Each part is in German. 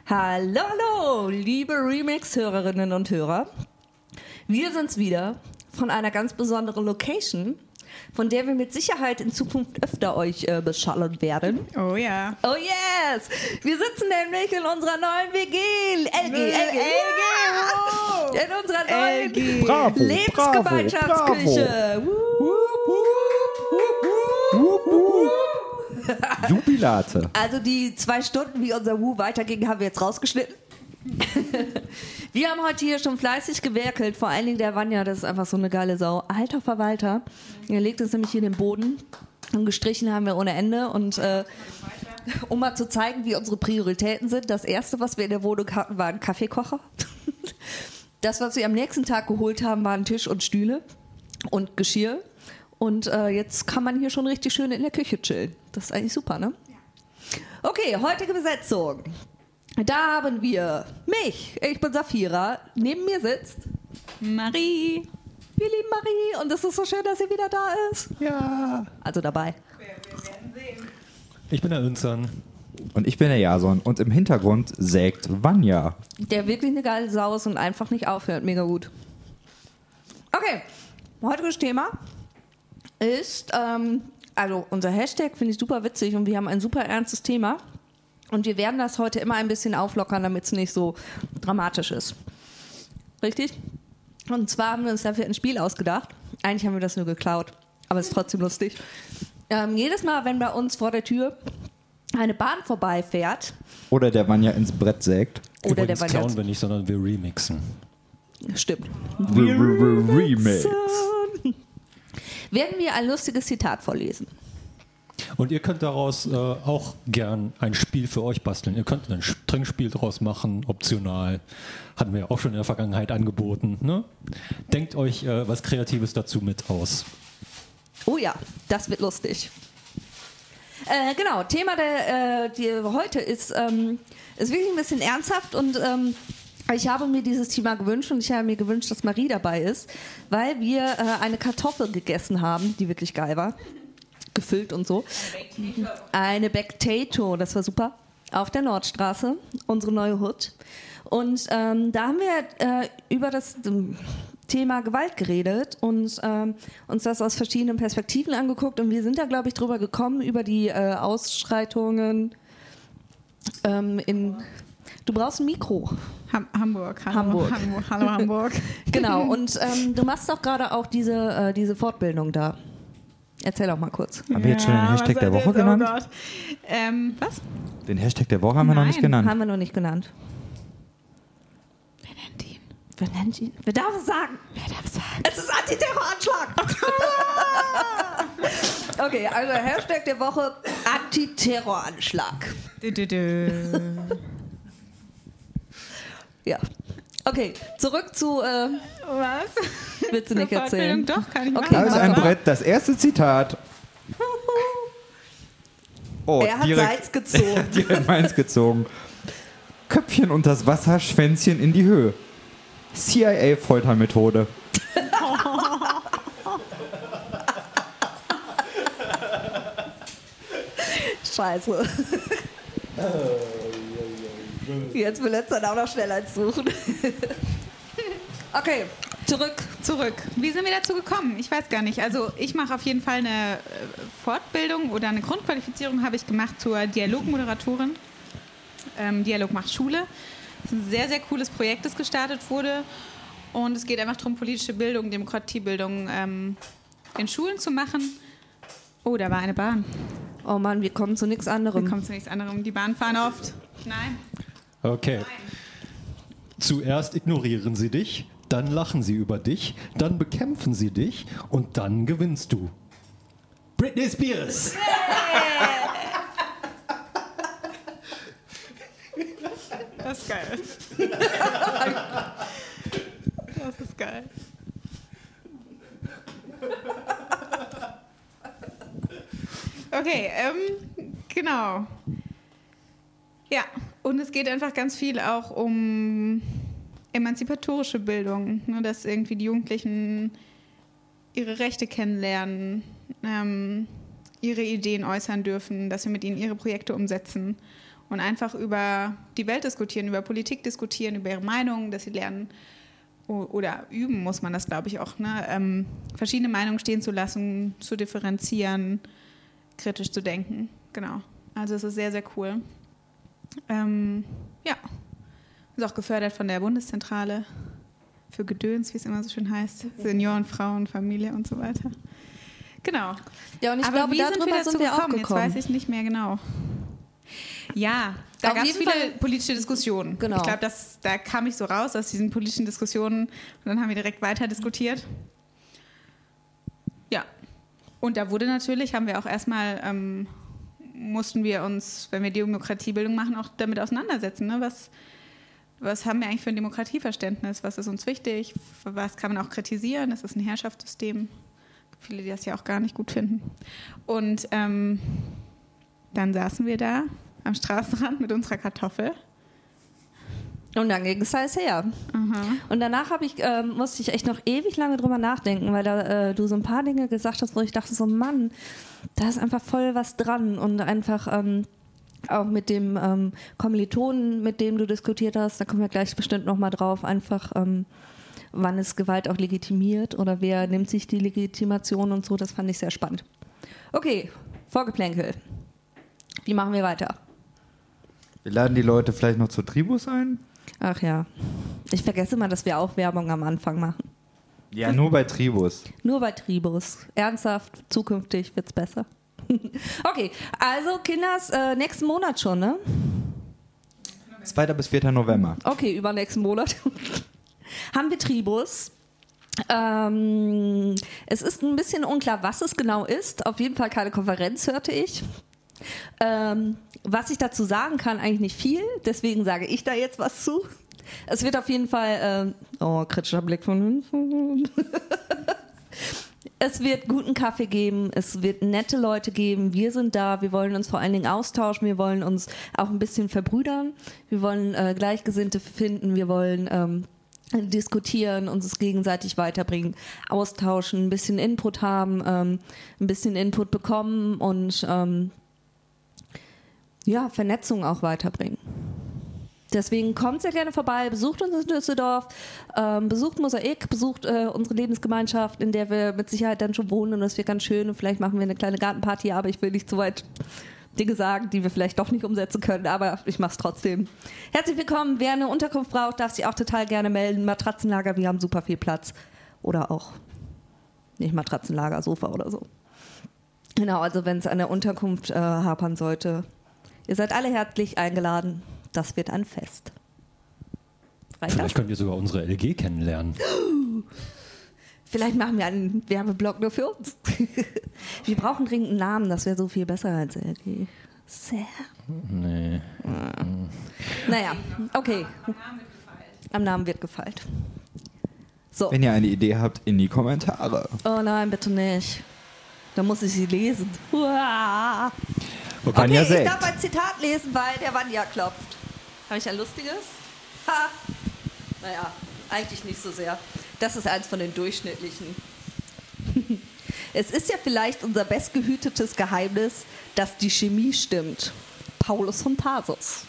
Hallo, hallo, liebe Remix-Hörerinnen und Hörer. Wir sind's wieder von einer ganz besonderen Location, von der wir mit Sicherheit in Zukunft öfter euch beschallen werden. Oh ja. Oh yes! Wir sitzen nämlich in unserer neuen WG, LG. In unserer neuen Lebensgemeinschaftsküche. Jubilate. Also die 2 Stunden, wie unser Woo weiterging, haben wir jetzt rausgeschnitten. Wir haben heute hier schon fleißig gewerkelt, vor allen Dingen der Vanja, das ist einfach so eine geile Sau. Alter Verwalter, er legt uns nämlich hier in den Boden und gestrichen haben wir ohne Ende und um mal zu zeigen, wie unsere Prioritäten sind, das erste, was wir in der Wohnung hatten, war ein Kaffeekocher. Das, was wir am nächsten Tag geholt haben, waren Tisch und Stühle und Geschirr. Und jetzt kann man hier schon richtig schön in der Küche chillen. Das ist eigentlich super, ne? Ja. Okay, heutige Besetzung. Da haben wir mich. Ich bin Safira. Neben mir sitzt Marie. Wir lieben Marie. Und es ist so schön, dass sie wieder da ist. Ja. Also dabei. Wir werden sehen. Ich bin der Önzan. Und ich bin der Jason. Und im Hintergrund sägt Vanja. Der wirklich eine geile Sau ist und einfach nicht aufhört. Mega gut. Okay, heutiges Thema ist, also unser Hashtag finde ich super witzig und wir haben ein super ernstes Thema und wir werden das heute immer ein bisschen auflockern, damit es nicht so dramatisch ist. Richtig? Und zwar haben wir uns dafür ein Spiel ausgedacht. Eigentlich haben wir das nur geklaut, aber es ist trotzdem lustig. Jedes Mal, wenn bei uns vor der Tür eine Bahn vorbeifährt Oder der Vanja ins Brett sägt. oder der Übrigens Vanja... klauen wir nicht, sondern wir remixen. Stimmt. Remix. Werden wir ein lustiges Zitat vorlesen. Und ihr könnt daraus auch gern ein Spiel für euch basteln. Ihr könnt ein Trinkspiel draus machen, optional. Hatten wir ja auch schon in der Vergangenheit angeboten. Ne? Denkt euch was Kreatives dazu mit aus. Oh ja, das wird lustig. Genau, Thema der heute ist wirklich ein bisschen ernsthaft und ich habe mir dieses Thema gewünscht und ich habe mir gewünscht, dass Marie dabei ist, weil wir eine Kartoffel gegessen haben, die wirklich geil war. Gefüllt und so. Eine Potato, das war super. Auf der Nordstraße, unsere neue Hut. Und da haben wir über das Thema Gewalt geredet und uns das aus verschiedenen Perspektiven angeguckt. Und wir sind da, glaube ich, drüber gekommen, über die Ausschreitungen in... Du brauchst ein Mikro. Hamburg. Hallo, Hamburg. Hallo Hamburg. Genau, und du machst doch gerade auch diese Fortbildung da. Erzähl doch mal kurz. Haben wir jetzt schon den Hashtag der Woche genannt? Oh Gott. Was? Den Hashtag der Woche haben wir noch nicht genannt. Haben wir noch nicht genannt. Wer nennt ihn? Wer nennt ihn? Wer darf es sagen? Wer darf es sagen? Es ist Antiterroranschlag. Okay, also Hashtag der Woche Antiterroranschlag. Ja. Okay, zurück zu... Was? Willst du nicht erzählen? Doch, kann ich machen. Okay. Da ist ein Brett, das erste Zitat. Oh, Er hat Salz gezogen. direkt meins gezogen. Köpfchen unters Wasser, Schwänzchen in die Höhe. CIA-Foltermethode. Scheiße. Jetzt will er auch noch schneller eins suchen. Okay, Zurück. Wie sind wir dazu gekommen? Ich weiß gar nicht. Also ich mache auf jeden Fall eine Fortbildung oder eine Grundqualifizierung habe ich gemacht zur Dialogmoderatorin. Dialog macht Schule. Das ist ein sehr, sehr cooles Projekt, das gestartet wurde. Und es geht einfach darum, politische Bildung, Demokratiebildung in Schulen zu machen. Oh, da war eine Bahn. Oh Mann, wir kommen zu nichts anderem. Kommt zu nichts anderem. Die Bahn fahren oft. Nein. Okay. Zuerst ignorieren sie dich, dann lachen sie über dich, dann bekämpfen sie dich und dann gewinnst du. Britney Spears. Das ist geil. Das ist geil. Okay, genau. Ja, und es geht einfach ganz viel auch um emanzipatorische Bildung, ne, dass irgendwie die Jugendlichen ihre Rechte kennenlernen, ihre Ideen äußern dürfen, dass wir mit ihnen ihre Projekte umsetzen Und einfach über die Welt diskutieren, über Politik diskutieren, über ihre Meinungen, dass sie lernen oder üben muss man das, glaube ich, auch, ne? Verschiedene Meinungen stehen zu lassen, zu differenzieren, kritisch zu denken. Genau. Also es ist sehr, sehr cool. Ja. Ist auch gefördert von der Bundeszentrale für Gedöns, wie es immer so schön heißt. Senioren, Frauen, Familie und so weiter. Genau. Ja, und ich Aber glaube, wie sind wir darüber dazu sind wir auch gekommen? gekommen. Jetzt weiß ich nicht mehr genau. Ja, da Auf gab es jeden viele Fall politische Diskussionen. Genau. Ich glaube, da kam ich so raus aus diesen politischen Diskussionen und dann haben wir direkt weiter diskutiert. Ja, und da wurde natürlich, haben wir auch erstmal, mussten wir uns, wenn wir Demokratiebildung machen, auch damit auseinandersetzen. Ne? Was haben wir eigentlich für ein Demokratieverständnis? Was ist uns wichtig? Was kann man auch kritisieren? Das ist ein Herrschaftssystem. Viele, die das ja auch gar nicht gut finden. Und dann saßen wir da am Straßenrand mit unserer Kartoffel. Und dann ging es heiß her. Und danach musste ich echt noch ewig lange drüber nachdenken, weil du so ein paar Dinge gesagt hast, wo ich dachte so, Mann, da ist einfach voll was dran. Und einfach auch mit dem Kommilitonen, mit dem du diskutiert hast, da kommen wir gleich bestimmt nochmal drauf, einfach wann ist Gewalt auch legitimiert oder wer nimmt sich die Legitimation und so, das fand ich sehr spannend. Okay, Vorgeplänkel. Wie machen wir weiter? Wir laden die Leute vielleicht noch zur Tribus ein. Ach ja, ich vergesse mal, dass wir auch Werbung am Anfang machen. Ja, nur bei Tribus. Nur bei Tribus. Ernsthaft, zukünftig wird's besser. Okay, also Kinders, nächsten Monat schon, ne? 2. bis 4. November. Okay, übernächsten Monat. Haben wir Tribus. Es ist ein bisschen unklar, was es genau ist. Auf jeden Fall keine Konferenz, hörte ich. Was ich dazu sagen kann, eigentlich nicht viel. Deswegen sage ich da jetzt was zu. Es wird auf jeden Fall... kritischer Blick von... Es wird guten Kaffee geben, es wird nette Leute geben, wir sind da, wir wollen uns vor allen Dingen austauschen, wir wollen uns auch ein bisschen verbrüdern, wir wollen Gleichgesinnte finden, wir wollen diskutieren, uns gegenseitig weiterbringen, austauschen, ein bisschen Input haben, ein bisschen Input bekommen und Vernetzung auch weiterbringen. Deswegen kommt sehr gerne vorbei, besucht uns in Düsseldorf, besucht Mosaik, besucht unsere Lebensgemeinschaft, in der wir mit Sicherheit dann schon wohnen und das wird ganz schön und vielleicht machen wir eine kleine Gartenparty, aber ich will nicht zu weit Dinge sagen, die wir vielleicht doch nicht umsetzen können, aber ich mache es trotzdem. Herzlich willkommen, wer eine Unterkunft braucht, darf sich auch total gerne melden, Matratzenlager, wir haben super viel Platz oder auch nicht Matratzenlager, Sofa oder so. Genau, also wenn es an der Unterkunft hapern sollte, ihr seid alle herzlich eingeladen. Das wird ein Fest. Weiter? Vielleicht könnt ihr sogar unsere LG kennenlernen. Vielleicht machen wir einen Werbeblock nur für uns. Wir brauchen dringend einen Namen, das wäre so viel besser als LG. Sehr. Nee. Naja, okay. Am Namen wird gefeilt. So. Wenn ihr eine Idee habt, in die Kommentare. Oh nein, bitte nicht. Dann muss ich sie lesen. Uah. Okay, Ich darf ein Zitat lesen, weil der Vanja klopft. Habe ich ein lustiges? Ha! Naja, eigentlich nicht so sehr. Das ist eins von den durchschnittlichen. Es ist ja vielleicht unser bestgehütetes Geheimnis, dass die Chemie stimmt. Paulus von Tarsus.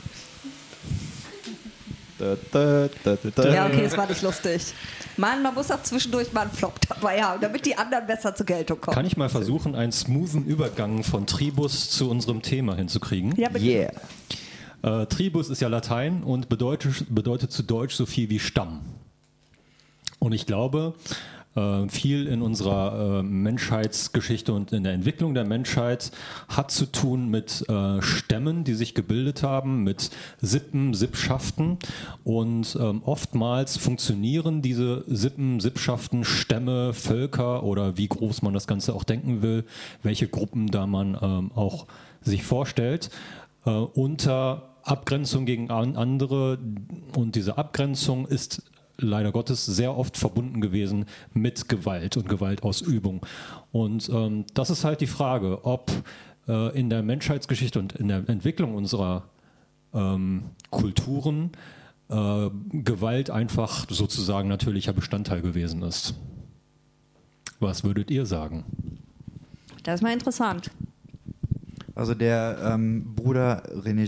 Ja, okay, es war nicht lustig. Mann, man muss auch zwischendurch mal einen Flop dabei haben, damit die anderen besser zur Geltung kommen. Kann ich mal versuchen, einen smoothen Übergang von Tribus zu unserem Thema hinzukriegen? Ja, bitte. Yeah. Tribus ist ja Latein und bedeutet zu Deutsch so viel wie Stamm. Und ich glaube, viel in unserer Menschheitsgeschichte und in der Entwicklung der Menschheit hat zu tun mit Stämmen, die sich gebildet haben, mit Sippen, Sippschaften. Und oftmals funktionieren diese Sippen, Sippschaften, Stämme, Völker oder wie groß man das Ganze auch denken will, welche Gruppen da man auch sich vorstellt, unter Abgrenzung gegen andere. Und diese Abgrenzung ist leider Gottes sehr oft verbunden gewesen mit Gewalt und Gewaltausübung. Und das ist halt die Frage, ob in der Menschheitsgeschichte und in der Entwicklung unserer Kulturen Gewalt einfach sozusagen natürlicher Bestandteil gewesen ist. Was würdet ihr sagen? Das ist mal interessant. Also der Bruder René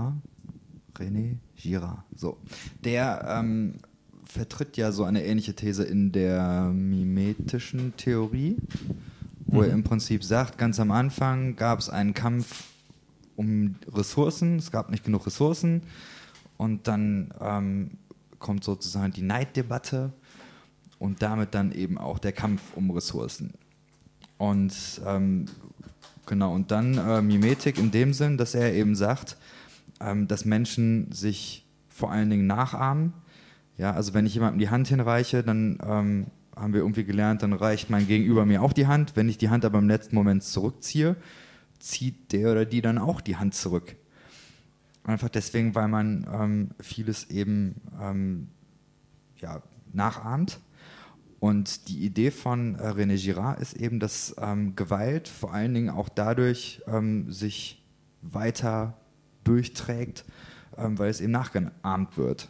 Girard, so, der vertritt ja so eine ähnliche These in der mimetischen Theorie, wo er im Prinzip sagt, ganz am Anfang gab es einen Kampf um Ressourcen, es gab nicht genug Ressourcen und dann kommt sozusagen die Neiddebatte und damit dann eben auch der Kampf um Ressourcen. Und genau, und dann Mimetik in dem Sinn, dass er eben sagt, dass Menschen sich vor allen Dingen nachahmen. Ja, also wenn ich jemandem die Hand hinreiche, dann haben wir irgendwie gelernt, dann reicht mein Gegenüber mir auch die Hand. Wenn ich die Hand aber im letzten Moment zurückziehe, zieht der oder die dann auch die Hand zurück. Einfach deswegen, weil man vieles eben nachahmt. Und die Idee von René Girard ist eben, dass Gewalt vor allen Dingen auch dadurch sich weiter durchträgt, weil es eben nachgeahmt wird.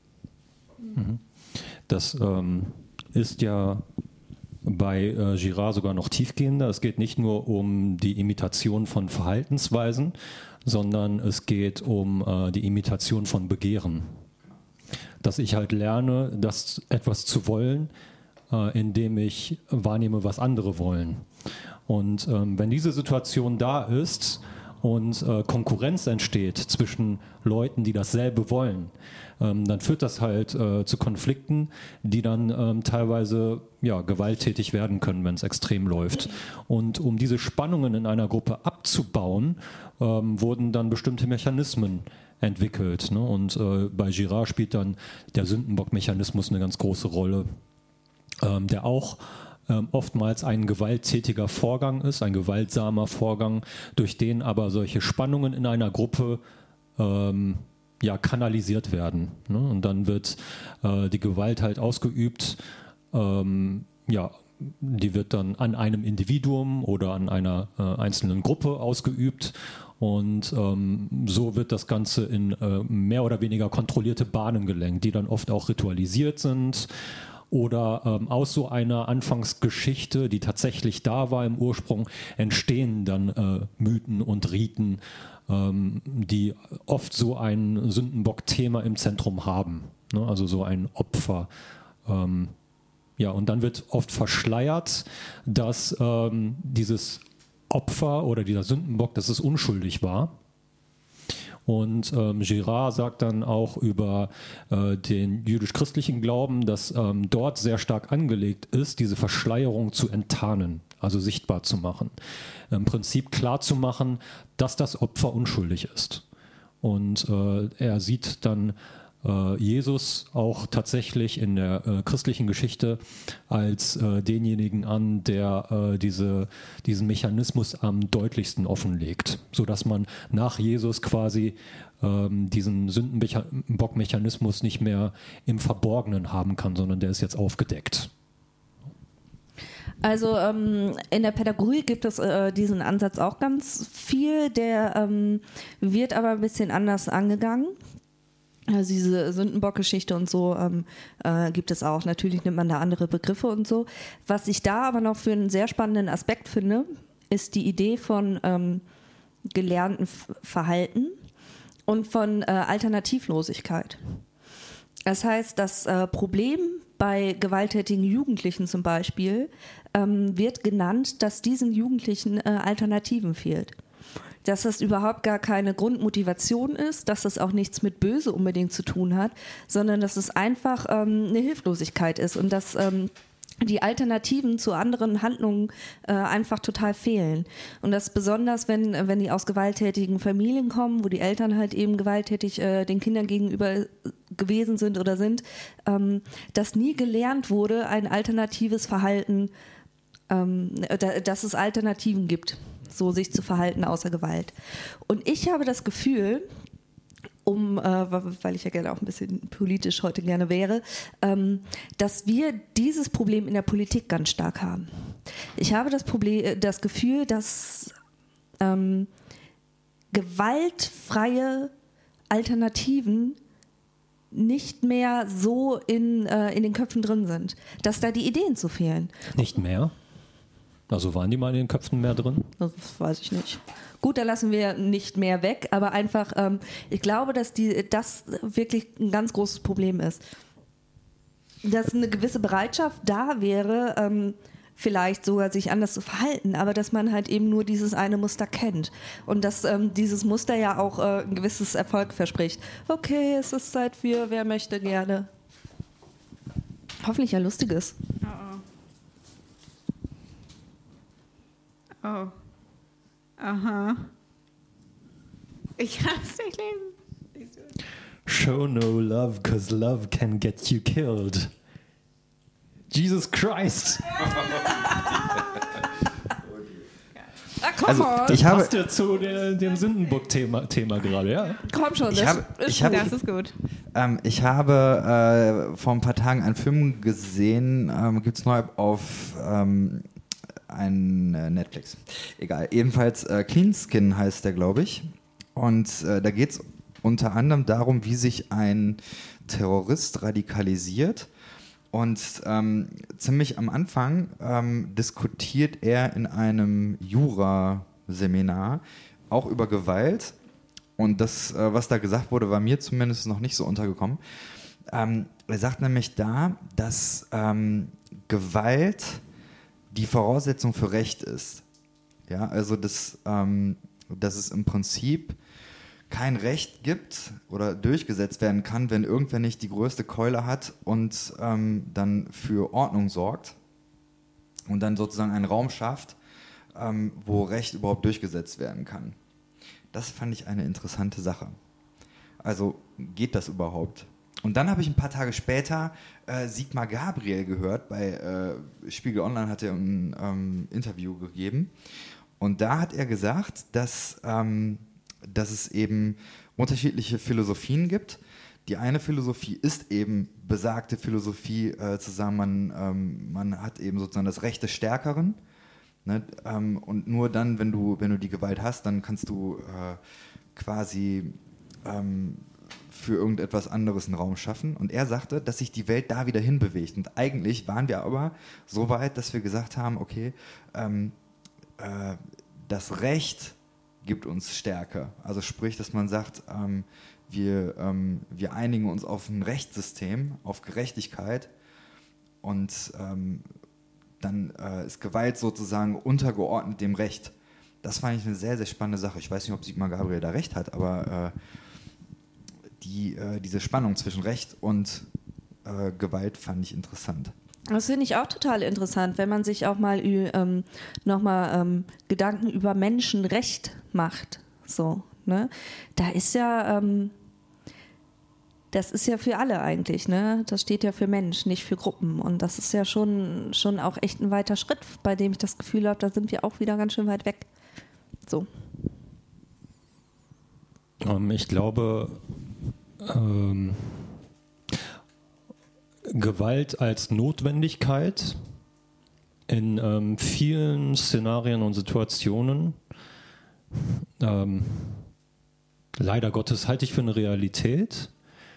Das ist ja bei Girard sogar noch tiefgehender. Es geht nicht nur um die Imitation von Verhaltensweisen, sondern es geht um die Imitation von Begehren. Dass ich halt lerne, das etwas zu wollen, indem ich wahrnehme, was andere wollen. Und wenn diese Situation da ist und Konkurrenz entsteht zwischen Leuten, die dasselbe wollen, dann führt das halt zu Konflikten, die dann teilweise gewalttätig werden können, wenn es extrem läuft. Und um diese Spannungen in einer Gruppe abzubauen, wurden dann bestimmte Mechanismen entwickelt. Ne? Und bei Girard spielt dann der Sündenbock-Mechanismus eine ganz große Rolle, der auch oftmals ein gewalttätiger Vorgang ist, ein gewaltsamer Vorgang, durch den aber solche Spannungen in einer Gruppe kanalisiert werden. Ne? Und dann wird die Gewalt halt ausgeübt, die wird dann an einem Individuum oder an einer einzelnen Gruppe ausgeübt. Und so wird das Ganze in mehr oder weniger kontrollierte Bahnen gelenkt, die dann oft auch ritualisiert sind. Oder aus so einer Anfangsgeschichte, die tatsächlich da war im Ursprung, entstehen dann Mythen und Riten, die oft so ein Sündenbock-Thema im Zentrum haben. Ne? Also so ein Opfer. Und dann wird oft verschleiert, dass dieses Opfer oder dieser Sündenbock, dass es unschuldig war. Und Girard sagt dann auch über den jüdisch-christlichen Glauben, dass dort sehr stark angelegt ist, diese Verschleierung zu enttarnen, also sichtbar zu machen. Im Prinzip klar zu machen, dass das Opfer unschuldig ist. Und er sieht dann Jesus auch tatsächlich in der christlichen Geschichte als denjenigen an, der diesen Mechanismus am deutlichsten offenlegt, sodass man nach Jesus quasi diesen Sündenbock-Mechanismus nicht mehr im Verborgenen haben kann, sondern der ist jetzt aufgedeckt. Also in der Pädagogik gibt es diesen Ansatz auch ganz viel, der wird aber ein bisschen anders angegangen. Also diese Sündenbock-Geschichte und so gibt es auch. Natürlich nimmt man da andere Begriffe und so. Was ich da aber noch für einen sehr spannenden Aspekt finde, ist die Idee von gelernten Verhalten und von Alternativlosigkeit. Das heißt, das Problem bei gewalttätigen Jugendlichen zum Beispiel wird genannt, dass diesen Jugendlichen Alternativen fehlt. Dass das überhaupt gar keine Grundmotivation ist, dass das auch nichts mit Böse unbedingt zu tun hat, sondern dass es einfach eine Hilflosigkeit ist und dass die Alternativen zu anderen Handlungen einfach total fehlen. Und das besonders, wenn die aus gewalttätigen Familien kommen, wo die Eltern halt eben gewalttätig den Kindern gegenüber gewesen sind oder sind, dass nie gelernt wurde, ein alternatives Verhalten, dass es Alternativen gibt, so sich zu verhalten außer Gewalt. Und ich habe das Gefühl, weil ich ja gerne auch ein bisschen politisch heute gerne wäre, dass wir dieses Problem in der Politik ganz stark haben. Ich habe das Gefühl, dass gewaltfreie Alternativen nicht mehr so in den Köpfen drin sind, dass da die Ideen zu fehlen. Nicht mehr? Also waren die mal in den Köpfen mehr drin? Das weiß ich nicht. Gut, da lassen wir nicht mehr weg, aber einfach, ich glaube, dass das wirklich ein ganz großes Problem ist. Dass eine gewisse Bereitschaft da wäre, vielleicht sogar sich anders zu verhalten, aber dass man halt eben nur dieses eine Muster kennt und dass dieses Muster ja auch ein gewisses Erfolg verspricht. Okay, es ist Zeit für, wer möchte gerne. Hoffentlich ein lustiges. Oh. Aha. Ich kann es nicht lesen. Show no love, cause love can get you killed. Jesus Christ! Also, Das passt ja zu dem Sündenbock-Thema gerade, ja? Komm schon, Das ist gut. Ich habe vor ein paar Tagen einen Film gesehen, gibt es neu auf Netflix. Egal. Jedenfalls Clean Skin heißt der, glaube ich. Und da geht es unter anderem darum, wie sich ein Terrorist radikalisiert. Und ziemlich am Anfang diskutiert er in einem Jura-Seminar auch über Gewalt. Und das, was da gesagt wurde, war mir zumindest noch nicht so untergekommen. Er sagt nämlich da, dass Gewalt die Voraussetzung für Recht ist. Ja, also dass es im Prinzip kein Recht gibt oder durchgesetzt werden kann, wenn irgendwer nicht die größte Keule hat und dann für Ordnung sorgt und dann sozusagen einen Raum schafft, wo Recht überhaupt durchgesetzt werden kann. Das fand ich eine interessante Sache. Also geht das überhaupt? Und dann habe ich ein paar Tage später Sigmar Gabriel gehört, bei Spiegel Online hat er ein Interview gegeben und da hat er gesagt, dass es eben unterschiedliche Philosophien gibt. Die eine Philosophie ist eben besagte Philosophie, zu sagen, man hat eben sozusagen das Recht des Stärkeren. Ne? Und nur dann, wenn du die Gewalt hast, dann kannst du quasi für irgendetwas anderes einen Raum schaffen. Und er sagte, dass sich die Welt da wieder hinbewegt. Und eigentlich waren wir aber so weit, dass wir gesagt haben, okay, das Recht gibt uns Stärke. Also sprich, dass man sagt, wir einigen uns auf ein Rechtssystem, auf Gerechtigkeit und dann ist Gewalt sozusagen untergeordnet dem Recht. Das fand ich eine sehr, sehr spannende Sache. Ich weiß nicht, ob Sigmar Gabriel da recht hat, aber diese Spannung zwischen Recht und Gewalt fand ich interessant. Das finde ich auch total interessant, wenn man sich auch mal nochmal Gedanken über Menschenrecht macht. So, ne? Da ist ja, das ist ja für alle eigentlich, ne? Das steht ja für Mensch, nicht für Gruppen. Und das ist ja schon auch echt ein weiter Schritt, bei dem ich das Gefühl habe, da sind wir auch wieder ganz schön weit weg. So. Ich glaube, Gewalt als Notwendigkeit in vielen Szenarien und Situationen, leider Gottes, halte ich für eine Realität.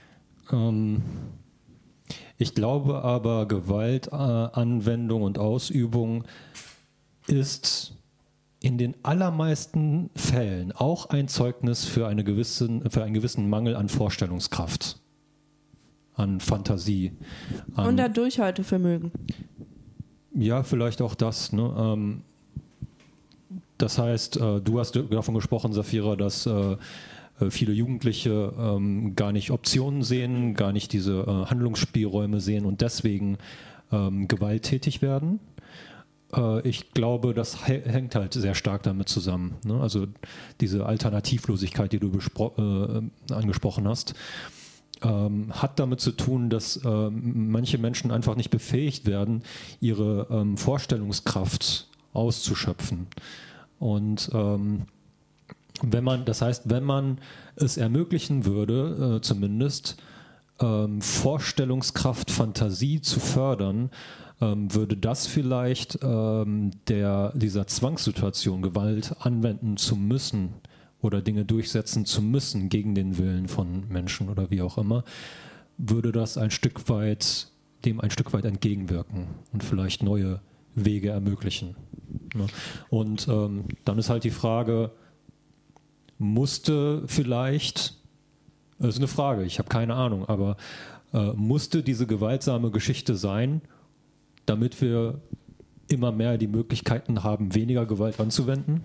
Ich glaube aber, Gewaltanwendung und Ausübung ist in den allermeisten Fällen auch ein Zeugnis für einen gewissen Mangel an Vorstellungskraft, an Fantasie. Und an Durchhaltevermögen. Ja, vielleicht auch das. Ne? Das heißt, du hast davon gesprochen, Safira, dass viele Jugendliche gar nicht Optionen sehen, gar nicht diese Handlungsspielräume sehen und deswegen gewalttätig werden. Ich glaube, das hängt halt sehr stark damit zusammen. Ne? Also diese Alternativlosigkeit, die du angesprochen hast, hat damit zu tun, dass manche Menschen einfach nicht befähigt werden, ihre Vorstellungskraft auszuschöpfen. Und wenn man es ermöglichen würde, zumindest Vorstellungskraft, Fantasie zu fördern, würde das vielleicht dieser Zwangssituation, Gewalt anwenden zu müssen oder Dinge durchsetzen zu müssen gegen den Willen von Menschen oder wie auch immer, würde das dem ein Stück weit entgegenwirken und vielleicht neue Wege ermöglichen. Ne? Und dann ist halt die Frage, musste vielleicht, das ist eine Frage, ich habe keine Ahnung, aber musste diese gewaltsame Geschichte sein, damit wir immer mehr die Möglichkeiten haben, weniger Gewalt anzuwenden?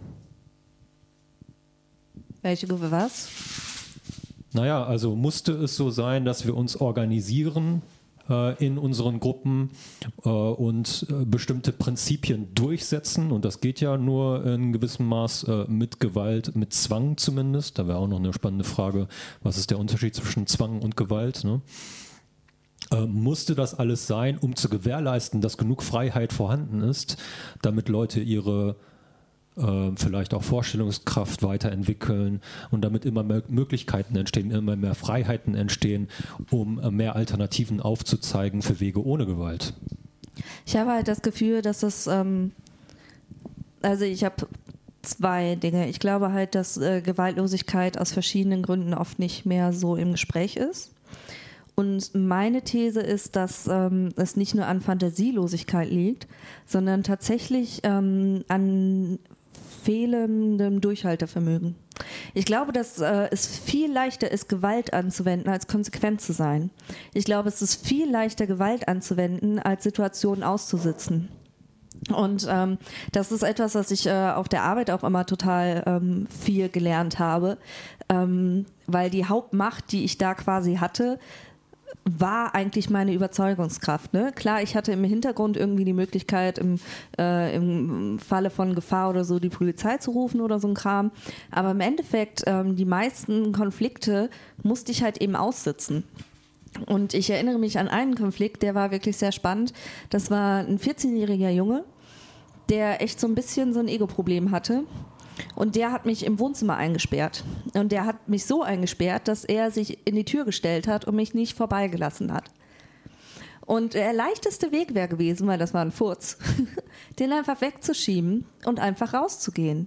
Was? Naja, also musste es so sein, dass wir uns organisieren in unseren Gruppen und bestimmte Prinzipien durchsetzen, und das geht ja nur in gewissem Maß mit Gewalt, mit Zwang zumindest. Da wäre auch noch eine spannende Frage, was ist der Unterschied zwischen Zwang und Gewalt, ne? Musste das alles sein, um zu gewährleisten, dass genug Freiheit vorhanden ist, damit Leute ihre vielleicht auch Vorstellungskraft weiterentwickeln und damit immer mehr Möglichkeiten entstehen, immer mehr Freiheiten entstehen, um mehr Alternativen aufzuzeigen für Wege ohne Gewalt? Ich habe halt das Gefühl, dass es, also ich habe zwei Dinge. Ich glaube halt, dass Gewaltlosigkeit aus verschiedenen Gründen oft nicht mehr so im Gespräch ist. Und meine These ist, dass es nicht nur an Fantasielosigkeit liegt, sondern tatsächlich an fehlendem Durchhaltevermögen. Ich glaube, dass es viel leichter ist, Gewalt anzuwenden, als konsequent zu sein. Ich glaube, es ist viel leichter, Gewalt anzuwenden, als Situationen auszusitzen. Und das ist etwas, was ich auf der Arbeit auch immer total viel gelernt habe, weil die Hauptmacht, die ich da quasi hatte, war eigentlich meine Überzeugungskraft. Ne? Klar, ich hatte im Hintergrund irgendwie die Möglichkeit, im Falle von Gefahr oder so die Polizei zu rufen oder so ein Kram. Aber im Endeffekt, die meisten Konflikte musste ich halt eben aussitzen. Und ich erinnere mich an einen Konflikt, der war wirklich sehr spannend. Das war ein 14-jähriger Junge, der echt so ein bisschen so ein Ego-Problem hatte. Und der hat mich im Wohnzimmer eingesperrt. Und der hat mich so eingesperrt, dass er sich in die Tür gestellt hat und mich nicht vorbeigelassen hat. Und der leichteste Weg wäre gewesen, weil das war ein Furz, den einfach wegzuschieben und einfach rauszugehen.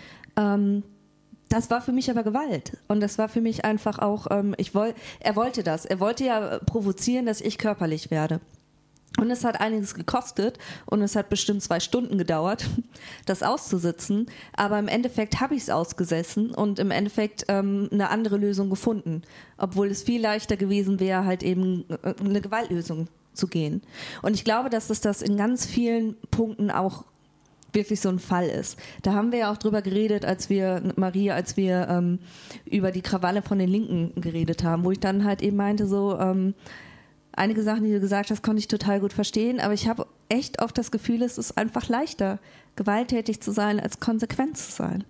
Das war für mich aber Gewalt. Und das war für mich einfach auch, er wollte das. Er wollte ja provozieren, dass ich körperlich werde. Und es hat einiges gekostet und es hat bestimmt 2 Stunden gedauert, das auszusitzen. Aber im Endeffekt habe ich es ausgesessen und im Endeffekt eine andere Lösung gefunden. Obwohl es viel leichter gewesen wäre, halt eben eine Gewaltlösung zu gehen. Und ich glaube, dass es das in ganz vielen Punkten auch wirklich so ein Fall ist. Da haben wir ja auch drüber geredet, als wir über die Krawalle von den Linken geredet haben, wo ich dann halt eben meinte, so einige Sachen, die du gesagt hast, konnte ich total gut verstehen, aber ich habe echt oft das Gefühl, es ist einfach leichter, gewalttätig zu sein, als konsequent zu sein.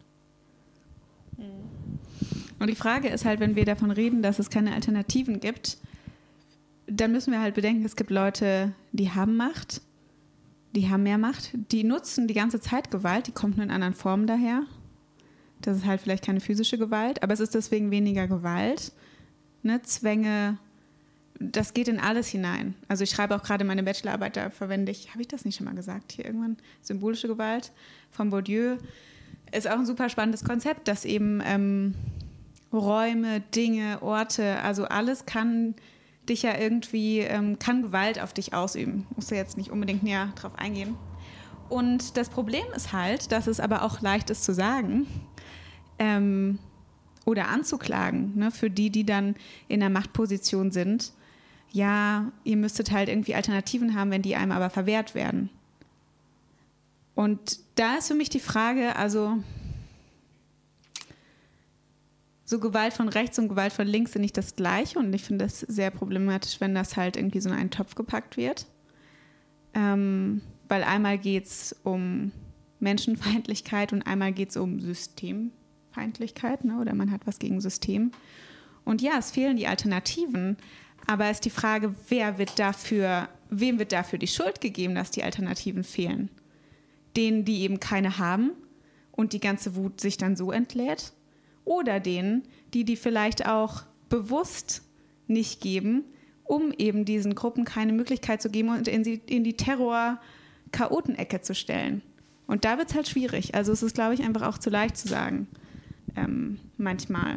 Und die Frage ist halt, wenn wir davon reden, dass es keine Alternativen gibt, dann müssen wir halt bedenken, es gibt Leute, die haben Macht, die haben mehr Macht, die nutzen die ganze Zeit Gewalt, die kommt nur in anderen Formen daher. Das ist halt vielleicht keine physische Gewalt, aber es ist deswegen weniger Gewalt. Ne? Zwänge, das geht in alles hinein. Also ich schreibe auch gerade meine Bachelorarbeit, da verwende ich, habe ich das nicht schon mal gesagt, hier irgendwann, symbolische Gewalt von Bourdieu. Ist auch ein super spannendes Konzept, dass eben Räume, Dinge, Orte, also alles kann dich ja irgendwie, kann Gewalt auf dich ausüben. Musst du jetzt nicht unbedingt näher drauf eingehen. Und das Problem ist halt, dass es aber auch leicht ist zu sagen, oder anzuklagen, ne, für die dann in der Machtposition sind. Ja, ihr müsstet halt irgendwie Alternativen haben, wenn die einem aber verwehrt werden. Und da ist für mich die Frage, also so Gewalt von rechts und Gewalt von links sind nicht das Gleiche und ich finde das sehr problematisch, wenn das halt irgendwie so in einen Topf gepackt wird. Weil einmal geht es um Menschenfeindlichkeit und einmal geht es um Systemfeindlichkeit, ne? Oder man hat was gegen System. Und ja, es fehlen die Alternativen, aber es ist die Frage, wem wird dafür die Schuld gegeben, dass die Alternativen fehlen? Denen, die eben keine haben und die ganze Wut sich dann so entlädt? Oder denen, die vielleicht auch bewusst nicht geben, um eben diesen Gruppen keine Möglichkeit zu geben und in die Terror-Chaoten-Ecke zu stellen? Und da wird es halt schwierig. Also es ist, glaube ich, einfach auch zu leicht zu sagen. Manchmal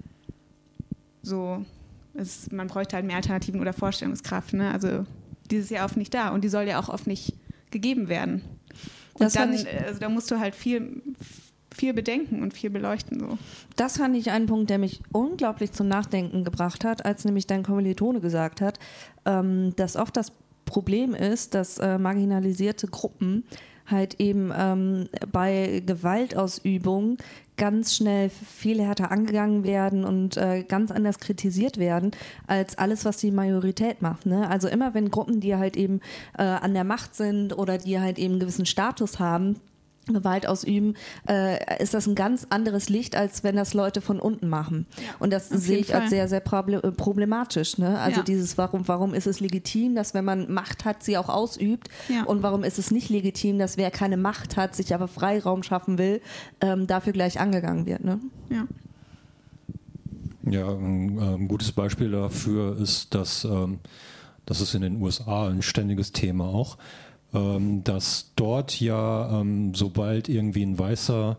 so, man bräuchte halt mehr Alternativen oder Vorstellungskraft. Ne? Also die ist ja oft nicht da und die soll ja auch oft nicht gegeben werden. Und dann, also da musst du halt viel bedenken und viel beleuchten. So. Das fand ich einen Punkt, der mich unglaublich zum Nachdenken gebracht hat, als nämlich dein Kommilitone gesagt hat, dass oft das Problem ist, dass marginalisierte Gruppen halt eben bei Gewaltausübung ganz schnell viel härter angegangen werden und ganz anders kritisiert werden als alles, was die Majorität macht. Ne? Also immer wenn Gruppen, die halt eben an der Macht sind oder die halt eben einen gewissen Status haben, Gewalt ausüben, ist das ein ganz anderes Licht, als wenn das Leute von unten machen. Ja, und das sehe ich als sehr, sehr problematisch. Ne? Also dieses, warum ist es legitim, dass wenn man Macht hat, sie auch ausübt, und warum ist es nicht legitim, dass wer keine Macht hat, sich aber Freiraum schaffen will, dafür gleich angegangen wird. Ne? Ja. Ja, ein gutes Beispiel dafür ist, dass das ist in den USA ein ständiges Thema auch, dass dort ja, sobald irgendwie ein Weißer,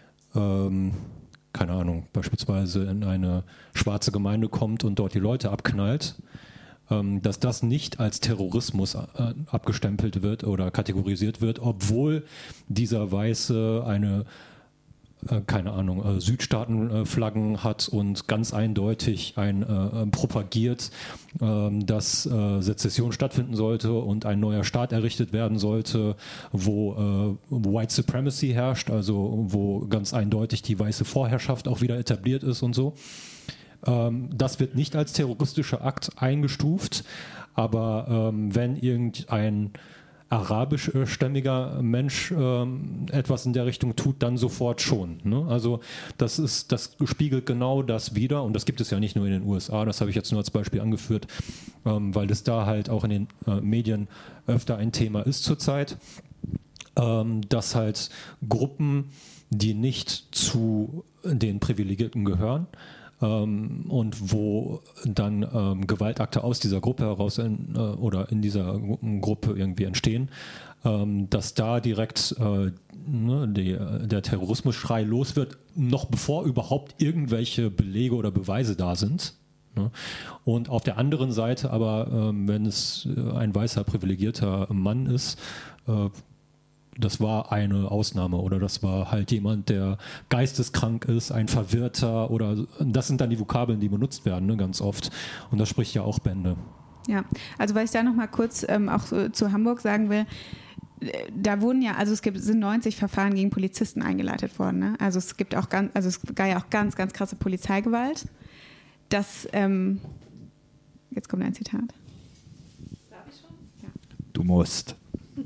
keine Ahnung, beispielsweise in eine schwarze Gemeinde kommt und dort die Leute abknallt, dass das nicht als Terrorismus abgestempelt wird oder kategorisiert wird, obwohl dieser Weiße eine keine Ahnung, Südstaatenflaggen hat und ganz eindeutig propagiert, dass Sezession stattfinden sollte und ein neuer Staat errichtet werden sollte, wo White Supremacy herrscht, also wo ganz eindeutig die weiße Vorherrschaft auch wieder etabliert ist und so. Das wird nicht als terroristischer Akt eingestuft, aber wenn irgendein arabischstämmiger Mensch etwas in der Richtung tut, dann sofort schon. Ne? Also das spiegelt genau das wider, und das gibt es ja nicht nur in den USA, das habe ich jetzt nur als Beispiel angeführt, weil das da halt auch in den Medien öfter ein Thema ist zurzeit, dass halt Gruppen, die nicht zu den Privilegierten gehören, und wo dann Gewaltakte aus dieser Gruppe heraus oder in dieser Gruppe irgendwie entstehen, dass da direkt der Terrorismusschrei los wird, noch bevor überhaupt irgendwelche Belege oder Beweise da sind. Ne? Und auf der anderen Seite aber, wenn es ein weißer, privilegierter Mann ist, das war eine Ausnahme oder das war halt jemand, der geisteskrank ist, ein Verwirrter, oder das sind dann die Vokabeln, die benutzt werden, ne, ganz oft. Und das spricht ja auch Bände. Ja, also weil ich da nochmal kurz auch zu Hamburg sagen will, da wurden ja, also sind 90 Verfahren gegen Polizisten eingeleitet worden. Ne? Also es gab ja auch ganz, ganz krasse Polizeigewalt. Das, jetzt kommt ein Zitat. Darf ich schon? Ja. Du musst.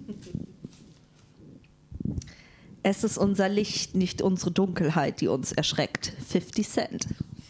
Es ist unser Licht, nicht unsere Dunkelheit, die uns erschreckt. 50 Cent.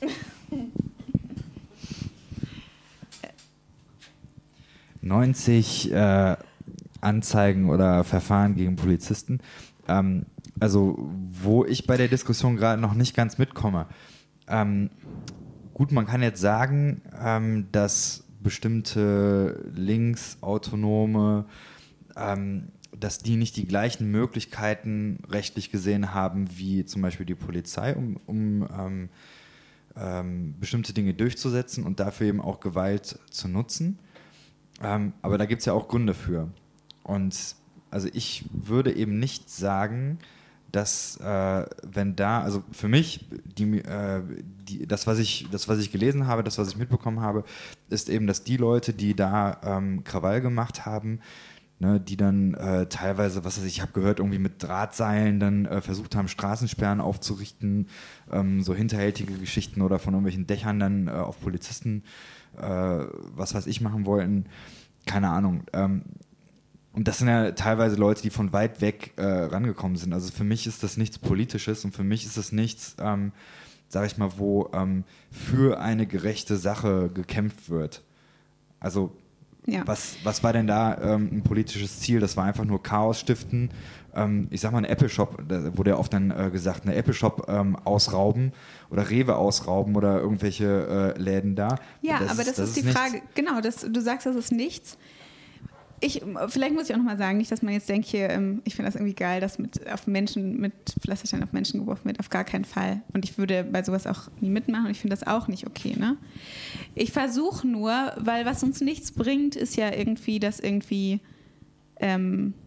...90 Anzeigen oder Verfahren gegen Polizisten. Also wo ich bei der Diskussion gerade noch nicht ganz mitkomme. Gut, man kann jetzt sagen, dass bestimmte linksautonome dass die nicht die gleichen Möglichkeiten rechtlich gesehen haben wie zum Beispiel die Polizei, um bestimmte Dinge durchzusetzen und dafür eben auch Gewalt zu nutzen. Aber da gibt es ja auch Gründe für. Und also ich würde eben nicht sagen, dass wenn da, also für mich, das, was ich gelesen habe, das, was ich mitbekommen habe, ist eben, dass die Leute, die da Krawall gemacht haben, ne, die dann teilweise, ich habe gehört, irgendwie mit Drahtseilen dann versucht haben, Straßensperren aufzurichten, so hinterhältige Geschichten oder von irgendwelchen Dächern dann auf Polizisten, was weiß ich, machen wollten. Keine Ahnung. Und das sind ja teilweise Leute, die von weit weg rangekommen sind. Also für mich ist das nichts Politisches und für mich ist das nichts, sag ich mal, wo für eine gerechte Sache gekämpft wird. Also ja. Was war denn da ein politisches Ziel? Das war einfach nur Chaos stiften. Ich sag mal, ein Apple-Shop, da wurde ja oft dann gesagt, eine Apple-Shop ausrauben oder Rewe ausrauben oder irgendwelche Läden da. Ja, aber das ist die Frage. Genau, du sagst, das ist nichts. Vielleicht muss ich auch nochmal sagen, nicht, dass man jetzt denkt, ich finde das irgendwie geil, dass mit Pflasterstein auf Menschen geworfen wird, auf gar keinen Fall. Und ich würde bei sowas auch nie mitmachen und ich finde das auch nicht okay. Ne? Ich versuche nur, weil was uns nichts bringt, ist ja irgendwie, dass irgendwie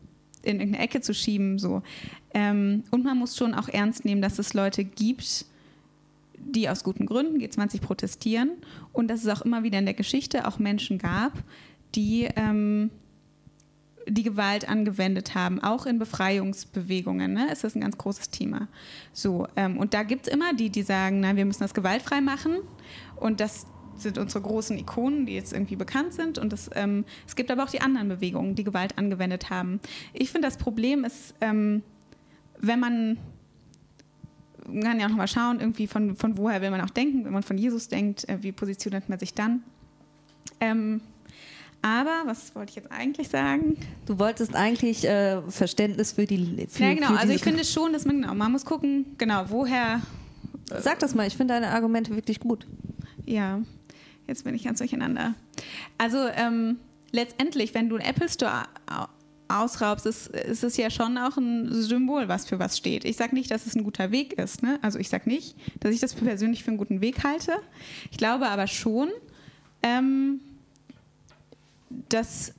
in irgendeine Ecke zu schieben. So. Und man muss schon auch ernst nehmen, dass es Leute gibt, die aus guten Gründen G20 protestieren und dass es auch immer wieder in der Geschichte auch Menschen gab, die die Gewalt angewendet haben, auch in Befreiungsbewegungen, ne, ist das ein ganz großes Thema. So, und da gibt es immer die sagen, nein, wir müssen das gewaltfrei machen und das sind unsere großen Ikonen, die jetzt irgendwie bekannt sind und es gibt aber auch die anderen Bewegungen, die Gewalt angewendet haben. Ich finde, das Problem ist, wenn man kann ja auch nochmal schauen, irgendwie von woher will man auch denken, wenn man von Jesus denkt, wie positioniert man sich dann? Aber, was wollte ich jetzt eigentlich sagen? Du wolltest eigentlich Verständnis für die... Ja, genau. Also ich finde schon, dass man muss gucken, genau, woher... Sag das mal, ich finde deine Argumente wirklich gut. Ja, jetzt bin ich ganz durcheinander. Also letztendlich, wenn du einen Apple Store ausraubst, ist es ja schon auch ein Symbol, was für was steht. Ich sage nicht, dass es ein guter Weg ist. Ne? Also ich sage nicht, dass ich das persönlich für einen guten Weg halte. Ich glaube aber schon, dass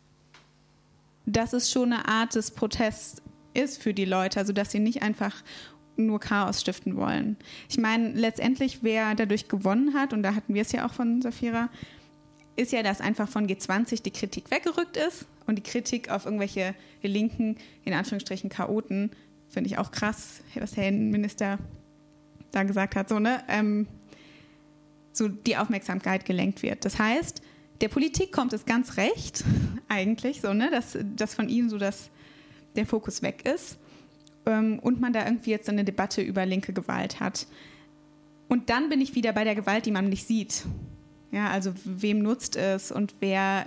es schon eine Art des Protests ist für die Leute, also dass sie nicht einfach nur Chaos stiften wollen. Ich meine, letztendlich, wer dadurch gewonnen hat, und da hatten wir es ja auch von Safira, ist ja, dass einfach von G20 die Kritik weggerückt ist und die Kritik auf irgendwelche linken, in Anführungsstrichen, Chaoten, finde ich auch krass, was der Innenminister da gesagt hat, so, ne? So die Aufmerksamkeit gelenkt wird. Das heißt, der Politik kommt es ganz recht, eigentlich, so, ne? Dass von ihm so der Fokus weg ist und man da irgendwie jetzt eine Debatte über linke Gewalt hat. Und dann bin ich wieder bei der Gewalt, die man nicht sieht. Ja, also wem nutzt es und wer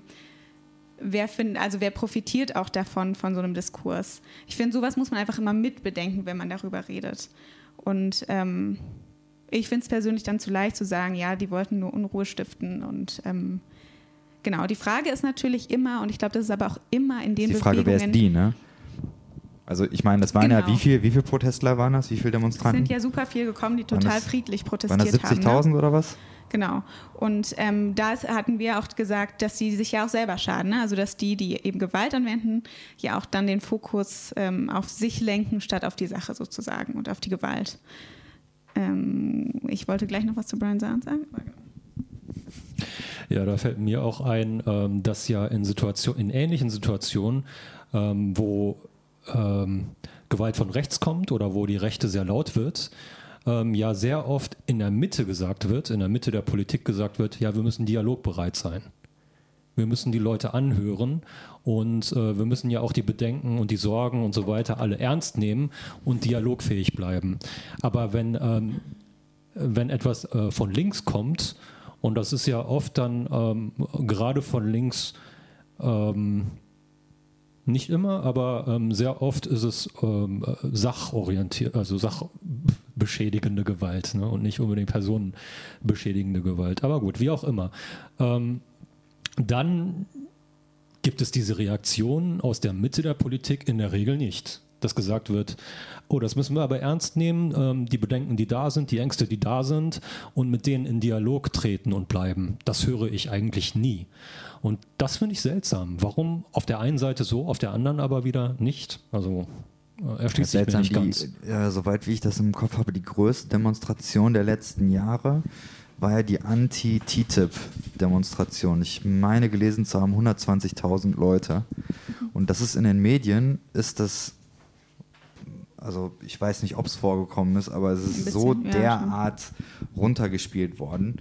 profitiert auch davon, von so einem Diskurs. Ich finde, sowas muss man einfach immer mitbedenken, wenn man darüber redet. Und ich finde es persönlich dann zu leicht zu sagen, ja, die wollten nur Unruhe stiften. Und genau, die Frage ist natürlich immer, und ich glaube, das ist aber auch immer in den Bewegungen... Die Frage, wer ist die, ne? Also ich meine, das waren ja, wie viele Protestler waren das? Wie viele Demonstranten? Es sind ja super viel gekommen, die total friedlich protestiert haben. Waren das 70.000 ne? oder was? Genau. Und da hatten wir auch gesagt, dass sie sich ja auch selber schaden. Ne? Also dass die eben Gewalt anwenden, ja auch dann den Fokus auf sich lenken, statt auf die Sache sozusagen und auf die Gewalt. Ich wollte gleich noch was zu Brian Zahn sagen. Ja, da fällt mir auch ein, dass ja in ähnlichen Situationen, wo Gewalt von rechts kommt oder wo die Rechte sehr laut wird, ja sehr oft in der Mitte der Politik gesagt wird, ja, wir müssen dialogbereit sein. Wir müssen die Leute anhören und wir müssen ja auch die Bedenken und die Sorgen und so weiter alle ernst nehmen und dialogfähig bleiben. Aber wenn etwas von links kommt, und das ist ja oft dann gerade von links nicht immer, aber sehr oft ist es sachorientiert, also sachbeschädigende Gewalt, ne? Und nicht unbedingt personenbeschädigende Gewalt. Aber gut, wie auch immer. Dann gibt es diese Reaktion aus der Mitte der Politik in der Regel nicht. Dass gesagt wird, oh, das müssen wir aber ernst nehmen, die Bedenken, die da sind, die Ängste, die da sind und mit denen in Dialog treten und bleiben. Das höre ich eigentlich nie. Und das finde ich seltsam. Warum auf der einen Seite so, auf der anderen aber wieder nicht? Also erschließt sich mir nicht ganz. Soweit wie ich das im Kopf habe, die größte Demonstration der letzten Jahre war ja die Anti-TTIP-Demonstration. Ich meine gelesen zu haben, 120.000 Leute. Und das ist in den Medien, also ich weiß nicht, ob es vorgekommen ist, aber es ist so derart runtergespielt worden.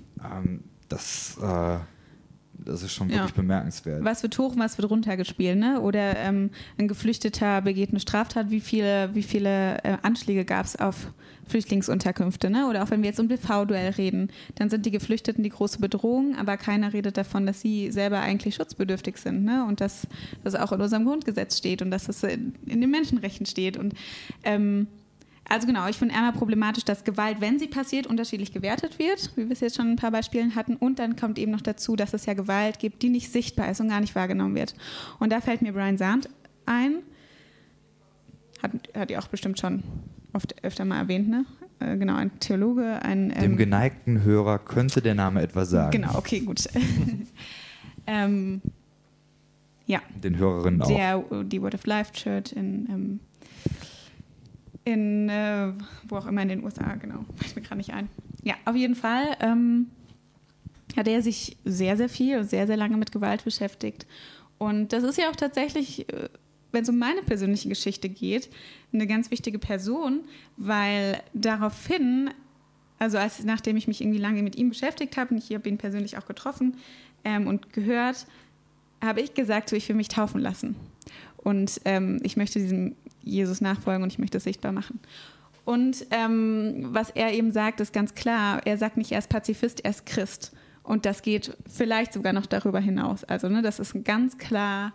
Das ist schon wirklich bemerkenswert. Was wird hoch, was wird runtergespielt, ne? Oder ein Geflüchteter begeht eine Straftat, wie viele Anschläge gab es auf Flüchtlingsunterkünfte, ne? Oder auch wenn wir jetzt um BV-Duell reden, dann sind die Geflüchteten die große Bedrohung, aber keiner redet davon, dass sie selber eigentlich schutzbedürftig sind, ne? Und dass das auch in unserem Grundgesetz steht und dass das in den Menschenrechten steht. Und also genau, ich finde einmal problematisch, dass Gewalt, wenn sie passiert, unterschiedlich gewertet wird, wie wir es jetzt schon in ein paar Beispielen hatten. Und dann kommt eben noch dazu, dass es ja Gewalt gibt, die nicht sichtbar ist und gar nicht wahrgenommen wird. Und da fällt mir Brian Zahn ein. Hat ihr auch bestimmt schon öfter mal erwähnt, ne? Genau, ein Theologe. Dem geneigten Hörer könnte der Name etwas sagen. Genau, okay, gut. Ja. Den Hörerinnen auch. Die Word of Life Church in wo auch immer in den USA, genau, fällt mir gerade nicht ein. Ja, auf jeden Fall hat er sich sehr, sehr viel und sehr, sehr lange mit Gewalt beschäftigt. Und das ist ja auch tatsächlich, wenn es um meine persönliche Geschichte geht, eine ganz wichtige Person, weil daraufhin, also nachdem ich mich irgendwie lange mit ihm beschäftigt habe, und ich habe ihn persönlich auch getroffen und gehört, habe ich gesagt, so, ich will mich taufen lassen. Und ich möchte diesem Jesus nachfolgen und ich möchte es sichtbar machen. Und was er eben sagt, ist ganz klar, er sagt nicht, er ist Pazifist, er ist Christ. Und das geht vielleicht sogar noch darüber hinaus. Also das ist ein ganz klarer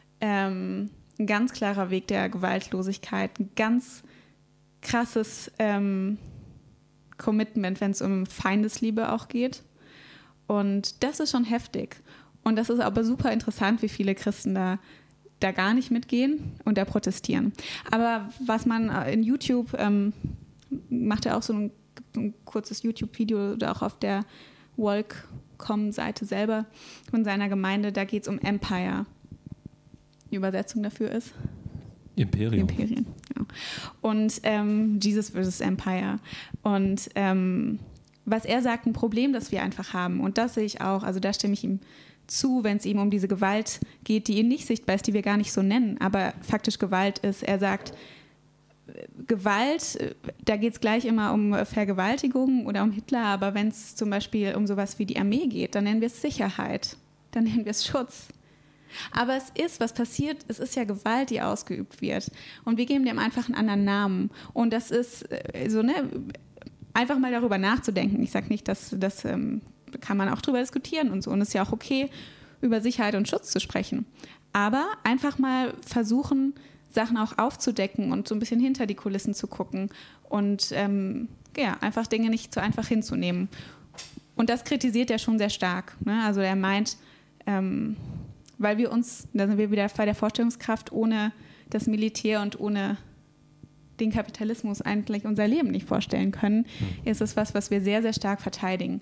Weg der Gewaltlosigkeit, ein ganz krasses Commitment, wenn es um Feindesliebe auch geht. Und das ist schon heftig. Und das ist aber super interessant, wie viele Christen da gar nicht mitgehen und da protestieren. Aber was man in YouTube, macht er auch so ein kurzes YouTube-Video oder auch auf der Walk.com-Seite selber von seiner Gemeinde, da geht es um Empire. Die Übersetzung dafür ist? Imperium. Ja. Und Jesus versus Empire. Und was er sagt, ein Problem, das wir einfach haben. Und das sehe ich auch, also da stimme ich ihm zu, wenn es ihm um diese Gewalt geht, die ihm nicht sichtbar ist, die wir gar nicht so nennen, aber faktisch Gewalt ist. Er sagt, Gewalt, da geht es gleich immer um Vergewaltigung oder um Hitler, aber wenn es zum Beispiel um sowas wie die Armee geht, dann nennen wir es Sicherheit, dann nennen wir es Schutz. Aber was passiert, es ist ja Gewalt, die ausgeübt wird. Und wir geben dem einfach einen anderen Namen. Und das ist so, einfach mal darüber nachzudenken. Ich sage nicht, dass das kann man auch drüber diskutieren und so. Und es ist ja auch okay, über Sicherheit und Schutz zu sprechen. Aber einfach mal versuchen, Sachen auch aufzudecken und so ein bisschen hinter die Kulissen zu gucken und einfach Dinge nicht so einfach hinzunehmen. Und das kritisiert er schon sehr stark. Ne? Also er meint, weil wir uns, da sind wir wieder bei der Vorstellungskraft, ohne das Militär und ohne den Kapitalismus eigentlich unser Leben nicht vorstellen können, ist es was wir sehr, sehr stark verteidigen.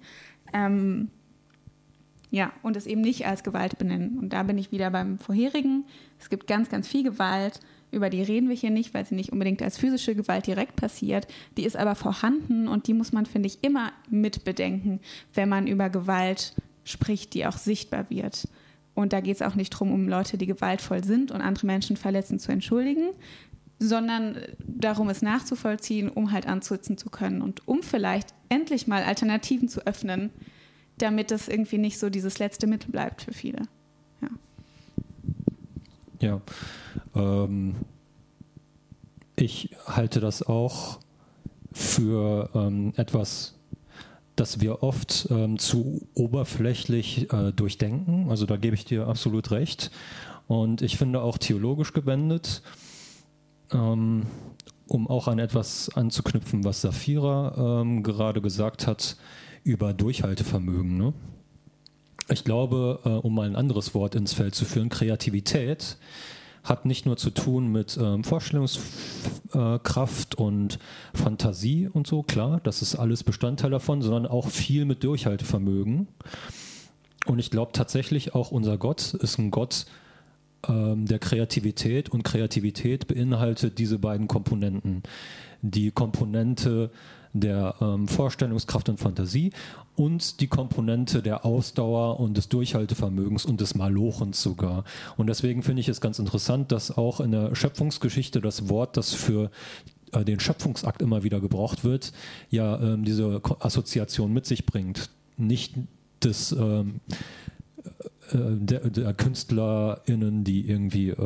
Und es eben nicht als Gewalt benennen. Und da bin ich wieder beim vorherigen. Es gibt ganz, ganz viel Gewalt, über die reden wir hier nicht, weil sie nicht unbedingt als physische Gewalt direkt passiert. Die ist aber vorhanden und die muss man, finde ich, immer mitbedenken, wenn man über Gewalt spricht, die auch sichtbar wird. Und da geht es auch nicht darum, um Leute, die gewaltvoll sind und andere Menschen verletzen, zu entschuldigen, sondern darum, es nachzuvollziehen, um halt ansetzen zu können und um vielleicht endlich mal Alternativen zu öffnen, damit das irgendwie nicht so dieses letzte Mittel bleibt für viele. Ja, ich halte das auch für etwas, das wir oft zu oberflächlich durchdenken. Also da gebe ich dir absolut recht. Und ich finde auch theologisch gewendet, um auch an etwas anzuknüpfen, was Safira gerade gesagt hat, über Durchhaltevermögen. Ne? Ich glaube, um mal ein anderes Wort ins Feld zu führen, Kreativität hat nicht nur zu tun mit Vorstellungskraft und Fantasie und so, klar, das ist alles Bestandteil davon, sondern auch viel mit Durchhaltevermögen. Und ich glaube tatsächlich auch, unser Gott ist ein Gott der Kreativität, und Kreativität beinhaltet diese beiden Komponenten. Die Komponente der Vorstellungskraft und Fantasie und die Komponente der Ausdauer und des Durchhaltevermögens und des Malochens sogar. Und deswegen finde ich es ganz interessant, dass auch in der Schöpfungsgeschichte das Wort, das für den Schöpfungsakt immer wieder gebraucht wird, ja diese Assoziation mit sich bringt. Nicht des der KünstlerInnen, die irgendwie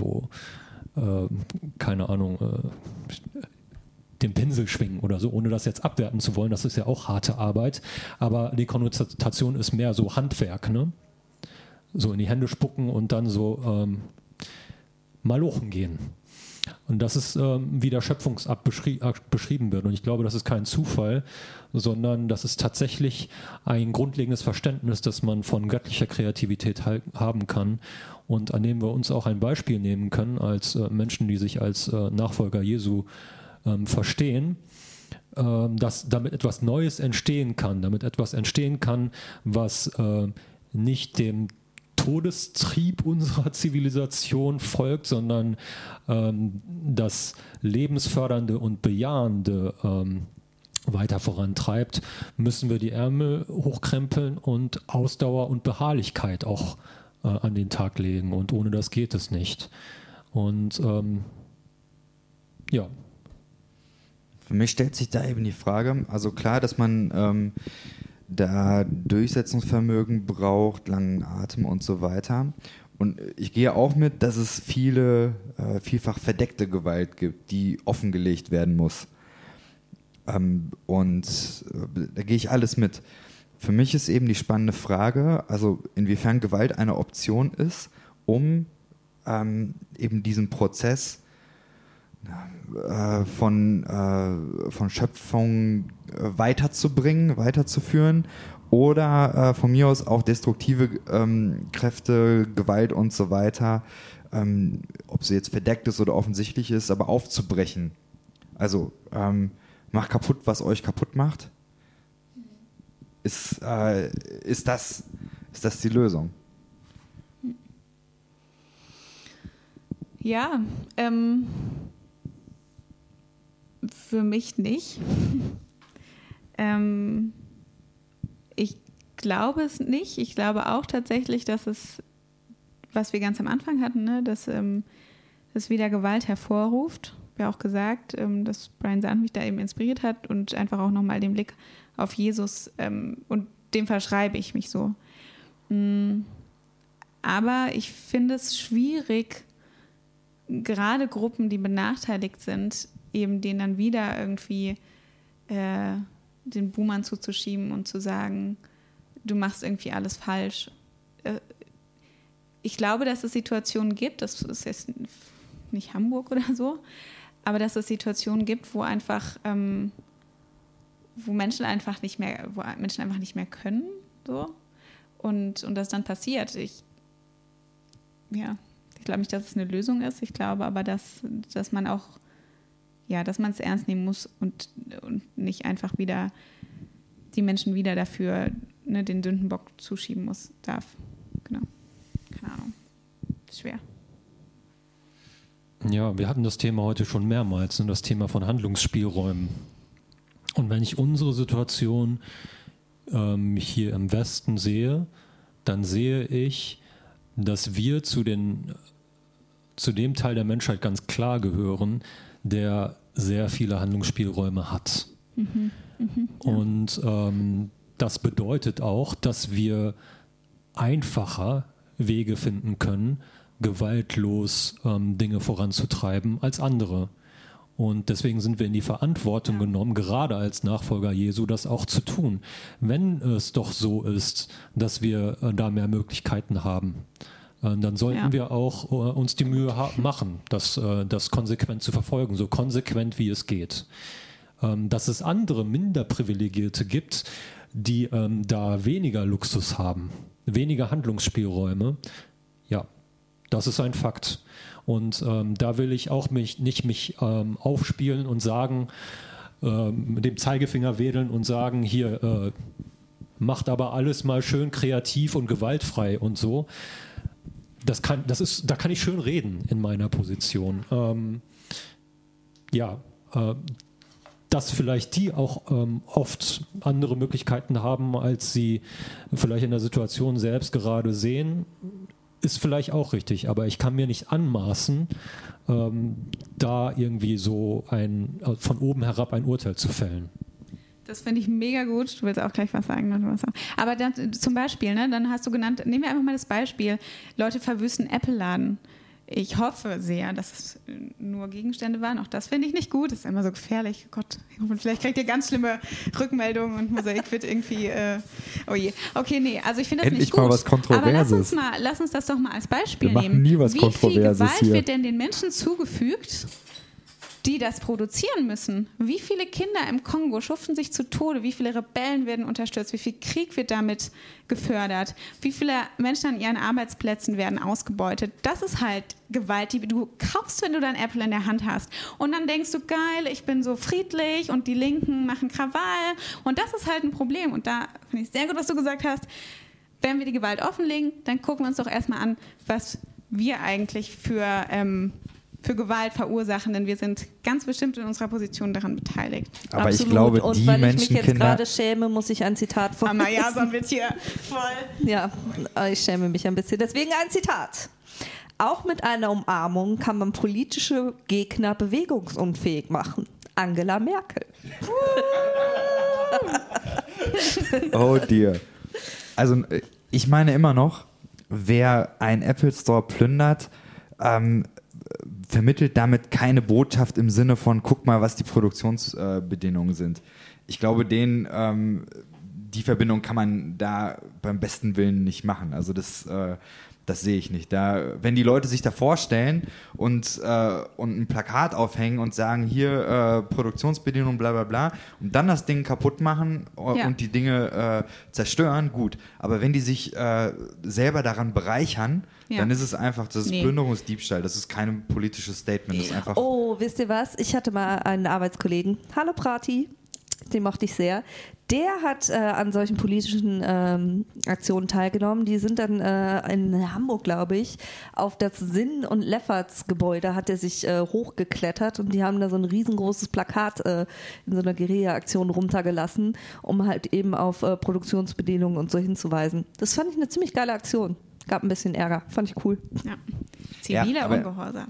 keine Ahnung, den Pinsel schwingen oder so, ohne das jetzt abwerten zu wollen. Das ist ja auch harte Arbeit. Aber die Konnotation ist mehr so Handwerk, ne? So in die Hände spucken und dann so malochen gehen. Und das ist, wie der Schöpfungsakt beschrieben wird. Und ich glaube, das ist kein Zufall, sondern das ist tatsächlich ein grundlegendes Verständnis, das man von göttlicher Kreativität haben kann und an dem wir uns auch ein Beispiel nehmen können als Menschen, die sich als Nachfolger Jesu verstehen, dass damit etwas Neues entstehen kann, was nicht dem Todestrieb unserer Zivilisation folgt, sondern das Lebensfördernde und Bejahende weiter vorantreibt, müssen wir die Ärmel hochkrempeln und Ausdauer und Beharrlichkeit auch an den Tag legen. Und ohne das geht es nicht. Und ja. Für mich stellt sich da eben die Frage, also klar, dass man da Durchsetzungsvermögen braucht, langen Atem und so weiter. Und ich gehe auch mit, dass es vielfach verdeckte Gewalt gibt, die offengelegt werden muss. Und da gehe ich alles mit. Für mich ist eben die spannende Frage, also inwiefern Gewalt eine Option ist, um eben diesen Prozess von Schöpfung weiterzubringen, weiterzuführen oder von mir aus auch destruktive Kräfte, Gewalt und so weiter, ob sie jetzt verdeckt ist oder offensichtlich ist, aber aufzubrechen. Also macht kaputt, was euch kaputt macht. Ist das die Lösung? Ja, für mich nicht. Ich glaube es nicht. Ich glaube auch tatsächlich, dass es, was wir ganz am Anfang hatten, ne, dass es wieder Gewalt hervorruft. Ich habe ja auch gesagt, dass Brian Zahnd mich da eben inspiriert hat und einfach auch nochmal den Blick auf Jesus und dem verschreibe ich mich so. Aber ich finde es schwierig, gerade Gruppen, die benachteiligt sind, eben denen dann wieder irgendwie den Boomern zuzuschieben und zu sagen, du machst irgendwie alles falsch. Ich glaube, dass es Situationen gibt, das ist jetzt nicht Hamburg oder so, aber dass es Situationen gibt, wo einfach wo Menschen einfach nicht mehr können, so, und das dann passiert. Ich glaube nicht, dass es eine Lösung ist. Ich glaube aber, dass man auch, dass man es ernst nehmen muss und nicht einfach wieder die Menschen wieder dafür den Sündenbock zuschieben darf. Genau. Keine Ahnung. Ist schwer. Ja, wir hatten das Thema heute schon mehrmals, das Thema von Handlungsspielräumen. Und wenn ich unsere Situation hier im Westen sehe, dann sehe ich, dass wir zu dem Teil der Menschheit ganz klar gehören, der sehr viele Handlungsspielräume hat. Und das bedeutet auch, dass wir einfacher Wege finden können, gewaltlos Dinge voranzutreiben als andere. Und deswegen sind wir in die Verantwortung genommen, gerade als Nachfolger Jesu, das auch zu tun. Wenn es doch so ist, dass wir da mehr Möglichkeiten haben, dann sollten wir auch uns die Mühe machen, das konsequent zu verfolgen, so konsequent wie es geht. Dass es andere, minder Privilegierte gibt, die da weniger Luxus haben, weniger Handlungsspielräume, ja, das ist ein Fakt. Und da will ich auch nicht mich aufspielen und sagen, mit dem Zeigefinger wedeln und sagen, hier, macht aber alles mal schön kreativ und gewaltfrei und so. Da kann ich schön reden in meiner Position. Dass vielleicht die auch oft andere Möglichkeiten haben, als sie vielleicht in der Situation selbst gerade sehen, ist vielleicht auch richtig, aber ich kann mir nicht anmaßen, da irgendwie so von oben herab ein Urteil zu fällen. Das finde ich mega gut. Du willst auch gleich was sagen. Aber dann, zum Beispiel, dann hast du genannt, nehmen wir einfach mal das Beispiel, Leute verwüsten Apple-Laden. Ich hoffe sehr, dass es nur Gegenstände waren. Auch das finde ich nicht gut. Das ist immer so gefährlich. Gott, vielleicht kriegt ihr ganz schlimme Rückmeldungen und Mosaik wird irgendwie, oh je. Okay, nee, also ich finde das endlich nicht gut. Mal was Kontroverses. Aber lass uns das doch mal als Beispiel Wir machen nehmen. nie was Kontroverses Wie viel Gewalt hier. wird denn den Menschen zugefügt, die das produzieren müssen? Wie viele Kinder im Kongo schuften sich zu Tode? Wie viele Rebellen werden unterstützt? Wie viel Krieg wird damit gefördert? Wie viele Menschen an ihren Arbeitsplätzen werden ausgebeutet? Das ist halt Gewalt, die du kaufst, wenn du dein Apple in der Hand hast. Und dann denkst du, geil, ich bin so friedlich und die Linken machen Krawall. Und das ist halt ein Problem. Und da finde ich sehr gut, was du gesagt hast. wenn wir die Gewalt offenlegen, dann gucken wir uns doch erstmal an, was wir eigentlich für Gewalt verursachen, denn wir sind ganz bestimmt in unserer Position daran beteiligt. Aber Absolut. ich glaube, und die weil ich mich jetzt Menschenkinder... gerade schäme, muss ich ein Zitat vorlesen. Mama Jason wird hier voll. Ja, ich schäme mich ein bisschen. Deswegen ein Zitat. Auch mit einer Umarmung kann man politische Gegner bewegungsunfähig machen. Angela Merkel. Oh dear. Also ich meine immer noch, wer einen Apple Store plündert, vermittelt damit keine Botschaft im Sinne von, guck mal, was die Produktionsbedingungen sind. Ich glaube, die Verbindung kann man da beim besten Willen nicht machen. Also das sehe ich nicht. Wenn die Leute sich da vorstellen und ein Plakat aufhängen und sagen, hier Produktionsbedingungen, bla bla bla, und dann das Ding kaputt machen und die Dinge zerstören, gut. Aber wenn die sich selber daran bereichern, dann ist es einfach, das ist Plünderungsdiebstahl, das ist kein politisches Statement. Das ist einfach Wisst ihr was? Ich hatte mal einen Arbeitskollegen, hallo Prati, den mochte ich sehr. Der hat an solchen politischen Aktionen teilgenommen. Die sind dann in Hamburg, glaube ich, auf das Sinn- und Lefferts-Gebäude hat er sich hochgeklettert und die haben da so ein riesengroßes Plakat in so einer Guerilla-Aktion runtergelassen, um halt eben auf Produktionsbedingungen und so hinzuweisen. Das fand ich eine ziemlich geile Aktion. Gab ein bisschen Ärger. Fand ich cool. Ja. Ziviler Ungehorsam.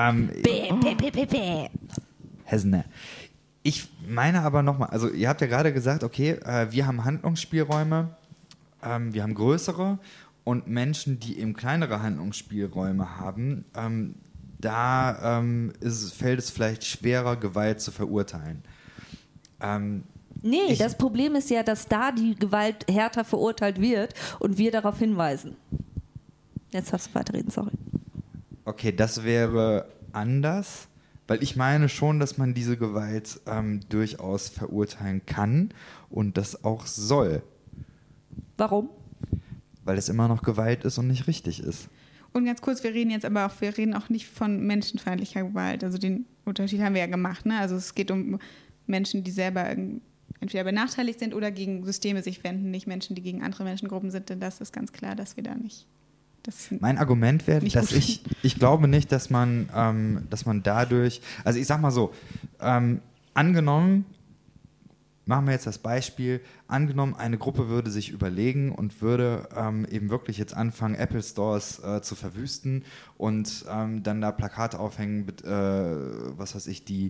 Hesne. Ich meine aber nochmal, also ihr habt ja gerade gesagt, okay, wir haben Handlungsspielräume, wir haben größere und Menschen, die eben kleinere Handlungsspielräume haben, fällt es vielleicht schwerer, Gewalt zu verurteilen. Das Problem ist ja, dass da die Gewalt härter verurteilt wird und wir darauf hinweisen. Jetzt darfst du weiterreden, sorry. Okay, das wäre anders, weil ich meine schon, dass man diese Gewalt durchaus verurteilen kann und das auch soll. Warum? Weil es immer noch Gewalt ist und nicht richtig ist. Und ganz kurz, wir reden auch nicht von menschenfeindlicher Gewalt. Also den Unterschied haben wir ja gemacht, ne? Also es geht um Menschen, die selber entweder benachteiligt sind oder gegen Systeme sich wenden, nicht Menschen, die gegen andere Menschengruppen sind, denn das ist ganz klar, dass wir da nicht... Mein Argument wäre, dass ich glaube nicht, dass man dadurch, also ich sag mal so, angenommen, machen wir jetzt das Beispiel, angenommen, eine Gruppe würde sich überlegen und würde eben wirklich jetzt anfangen, Apple Stores zu verwüsten und dann da Plakate aufhängen mit, was weiß ich, die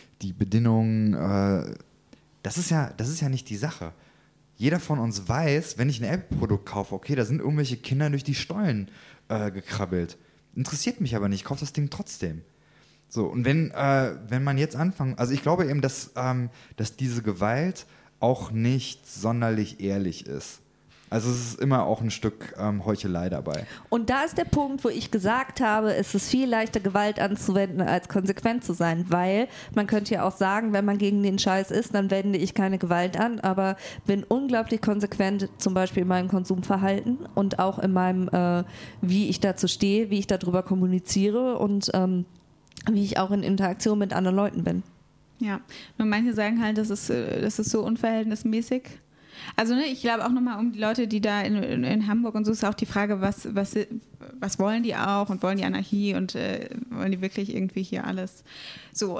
Bedingungen, das ist ja nicht die Sache. Jeder von uns weiß, wenn ich ein Apple-Produkt kaufe, okay, da sind irgendwelche Kinder durch die Stollen gekrabbelt. Interessiert mich aber nicht, ich kaufe das Ding trotzdem. So, und wenn man jetzt anfangen, also ich glaube eben, dass diese Gewalt auch nicht sonderlich ehrlich ist. Also es ist immer auch ein Stück Heuchelei dabei. Und da ist der Punkt, wo ich gesagt habe, es ist viel leichter, Gewalt anzuwenden, als konsequent zu sein, weil man könnte ja auch sagen, wenn man gegen den Scheiß ist, dann wende ich keine Gewalt an, aber bin unglaublich konsequent, zum Beispiel in meinem Konsumverhalten und auch in meinem, wie ich dazu stehe, wie ich darüber kommuniziere und wie ich auch in Interaktion mit anderen Leuten bin. Ja, nur manche sagen halt, das ist so unverhältnismäßig. Also ich glaube auch nochmal um die Leute, die da in Hamburg und so ist auch die Frage, was wollen die auch und wollen die Anarchie und wollen die wirklich irgendwie hier alles so,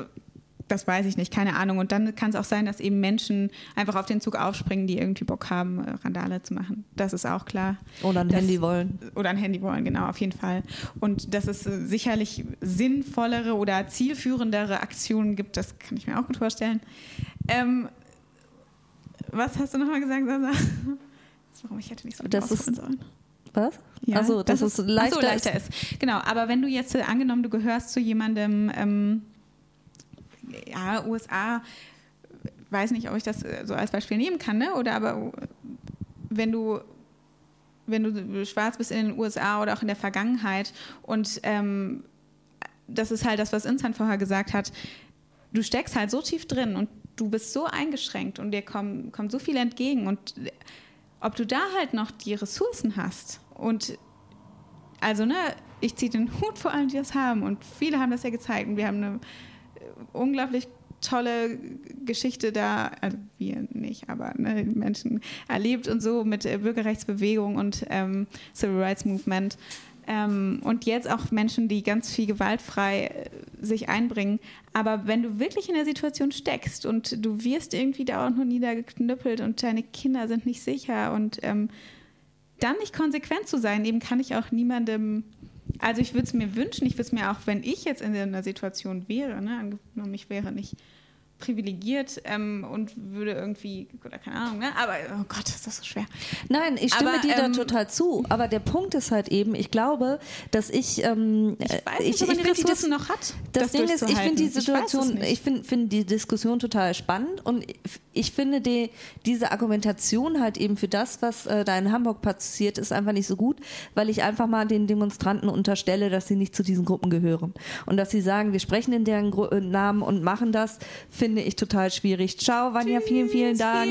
das weiß ich nicht, keine Ahnung. Und dann kann es auch sein, dass eben Menschen einfach auf den Zug aufspringen, die irgendwie Bock haben, Randale zu machen. Das ist auch klar. Oder ein Handy wollen. Oder ein Handy wollen, genau, auf jeden Fall. Und dass es sicherlich sinnvollere oder zielführendere Aktionen gibt, das kann ich mir auch gut vorstellen. Was hast du nochmal gesagt, Sasa? Warum ich hätte nicht so ausholen sollen. Was? Ja, also, dass es leichter ist. Genau, aber wenn du jetzt angenommen, du gehörst zu jemandem, USA, weiß nicht, ob ich das so als Beispiel nehmen kann, ne? Oder aber wenn du schwarz bist in den USA oder auch in der Vergangenheit und das ist halt das, was Insan vorher gesagt hat, du steckst halt so tief drin und du bist so eingeschränkt und dir kommt so viel entgegen und ob du da halt noch die Ressourcen hast und also ich ziehe den Hut vor allen, die das haben und viele haben das ja gezeigt und wir haben eine unglaublich tolle Geschichte da, also wir nicht, aber ne, die Menschen erlebt und so mit Bürgerrechtsbewegung und Civil Rights Movement. Und jetzt auch Menschen, die ganz viel gewaltfrei sich einbringen. Aber wenn du wirklich in der Situation steckst und du wirst irgendwie dauernd nur niedergeknüppelt und deine Kinder sind nicht sicher und dann nicht konsequent zu sein, eben kann ich auch niemandem, also ich würde es mir wünschen, ich würde es mir auch, wenn ich jetzt in einer Situation wäre, ne, angenommen ich wäre nicht privilegiert und würde irgendwie, oder keine Ahnung, ne? Aber oh Gott, ist das so schwer. Nein, ich stimme dir da total zu, aber der Punkt ist halt eben, ich glaube, dass ich weiß nicht, ob man die Ressourcen noch hat. Das Ding ist, ich finde die Situation, ich finde die Diskussion total spannend und ich finde diese Argumentation halt eben für das, was da in Hamburg passiert, ist einfach nicht so gut, weil ich einfach mal den Demonstranten unterstelle, dass sie nicht zu diesen Gruppen gehören und dass sie sagen, wir sprechen in deren Namen und machen das, finde ich total schwierig. Ciao, Vanja, vielen, vielen Dank.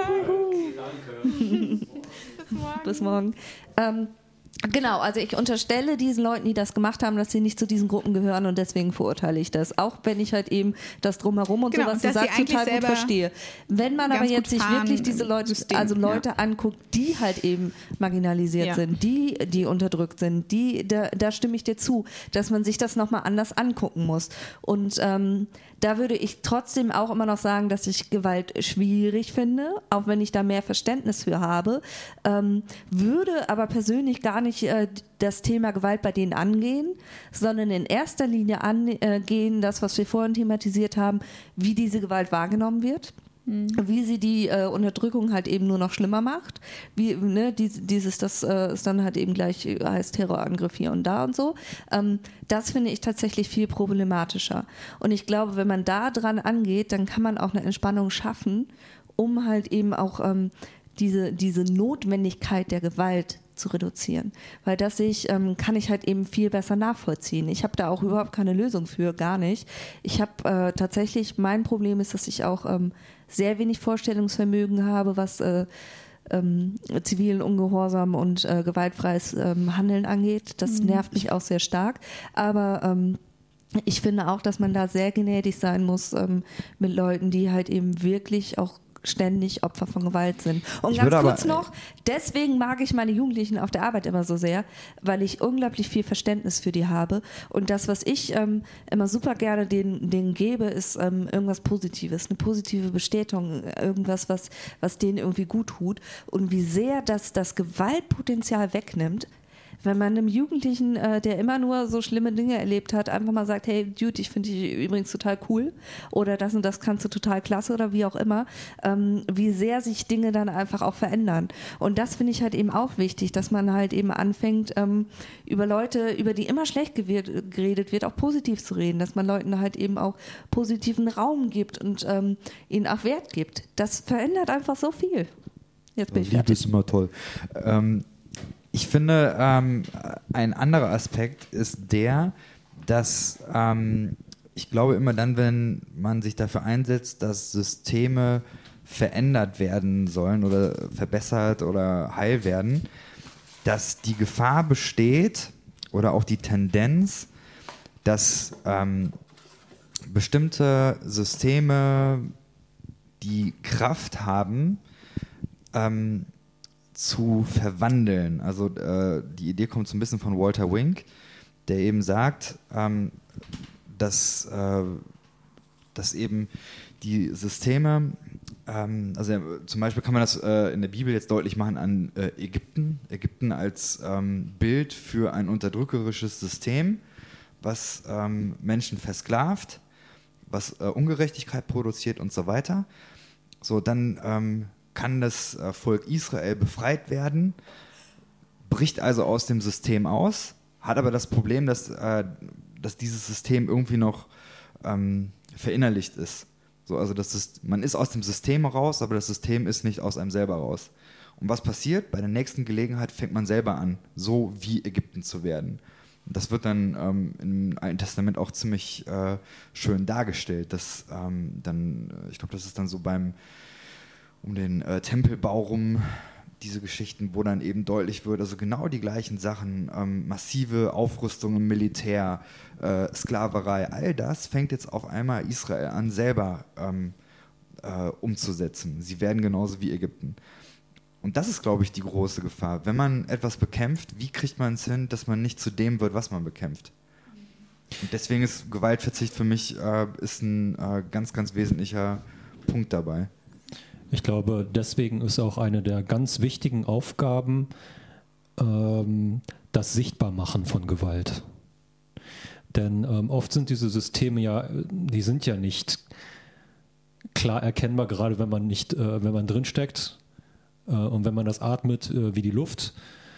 Vielen Dank. Bis morgen. Genau, also ich unterstelle diesen Leuten, die das gemacht haben, dass sie nicht zu diesen Gruppen gehören und deswegen verurteile ich das. Auch wenn ich halt eben das Drumherum und sowas du sagst, total gut verstehe. Wenn man aber jetzt sich wirklich diese Leute, Leute anguckt, die halt eben marginalisiert sind, die unterdrückt sind, da stimme ich dir zu, dass man sich das nochmal anders angucken muss. Und da würde ich trotzdem auch immer noch sagen, dass ich Gewalt schwierig finde, auch wenn ich da mehr Verständnis für habe, würde aber persönlich gar nicht das Thema Gewalt bei denen angehen, sondern in erster Linie angehen, das, was wir vorhin thematisiert haben, wie diese Gewalt wahrgenommen wird. Wie sie die Unterdrückung halt eben nur noch schlimmer macht, wie das ist dann halt eben gleich heißt Terrorangriff hier und da und so. Das finde ich tatsächlich viel problematischer. Und ich glaube, wenn man da dran angeht, dann kann man auch eine Entspannung schaffen, um halt eben auch diese Notwendigkeit der Gewalt zu reduzieren. Weil das kann ich halt eben viel besser nachvollziehen. Ich habe da auch überhaupt keine Lösung für, gar nicht. Ich habe tatsächlich, mein Problem ist, dass ich auch sehr wenig Vorstellungsvermögen habe, was zivilen Ungehorsam und gewaltfreies Handeln angeht. Das nervt mich auch sehr stark. Aber ich finde auch, dass man da sehr gnädig sein muss mit Leuten, die halt eben wirklich auch ständig Opfer von Gewalt sind. Und ganz kurz noch, deswegen mag ich meine Jugendlichen auf der Arbeit immer so sehr, weil ich unglaublich viel Verständnis für die habe. Und das, was ich immer super gerne denen gebe, ist irgendwas Positives, eine positive Bestätigung, irgendwas, was denen irgendwie gut tut. Und wie sehr das Gewaltpotenzial wegnimmt, wenn man einem Jugendlichen, der immer nur so schlimme Dinge erlebt hat, einfach mal sagt, hey Dude, ich finde dich übrigens total cool oder das und das kannst du total klasse oder wie auch immer, wie sehr sich Dinge dann einfach auch verändern. Und das finde ich halt eben auch wichtig, dass man halt eben anfängt, über Leute, über die immer schlecht geredet wird, auch positiv zu reden, dass man Leuten halt eben auch positiven Raum gibt und ihnen auch Wert gibt. Das verändert einfach so viel. Jetzt bin ich fertig. Liebe ist immer toll. Ich finde, ein anderer Aspekt ist der, dass ich glaube immer dann, wenn man sich dafür einsetzt, dass Systeme verändert werden sollen oder verbessert oder heil werden, dass die Gefahr besteht oder auch die Tendenz, dass bestimmte Systeme die Kraft haben, zu verwandeln. Also die Idee kommt so ein bisschen von Walter Wink, der eben sagt, dass eben die Systeme, zum Beispiel kann man das in der Bibel jetzt deutlich machen an Ägypten als Bild für ein unterdrückerisches System, was Menschen versklavt, was Ungerechtigkeit produziert und so weiter. So, dann kann das Volk Israel befreit werden, bricht also aus dem System aus, hat aber das Problem, dass dieses System irgendwie noch verinnerlicht ist. So, also man ist aus dem System raus, aber das System ist nicht aus einem selber raus. Und was passiert? Bei der nächsten Gelegenheit fängt man selber an, so wie Ägypten zu werden. Und das wird dann im Alten Testament auch ziemlich schön dargestellt. Dass, ich glaube, das ist dann so um den Tempelbau rum, diese Geschichten, wo dann eben deutlich wird, also genau die gleichen Sachen, massive Aufrüstung im Militär, Sklaverei, all das fängt jetzt auf einmal Israel an, selber umzusetzen. Sie werden genauso wie Ägypten. Und das ist, glaube ich, die große Gefahr. Wenn man etwas bekämpft, wie kriegt man es hin, dass man nicht zu dem wird, was man bekämpft? Und deswegen ist Gewaltverzicht für mich ist ein ganz, ganz wesentlicher Punkt dabei. Ich glaube, deswegen ist auch eine der ganz wichtigen Aufgaben das Sichtbarmachen von Gewalt. Denn oft sind diese Systeme ja, die sind ja nicht klar erkennbar, gerade wenn man nicht, wenn man drinsteckt und wenn man das atmet wie die Luft,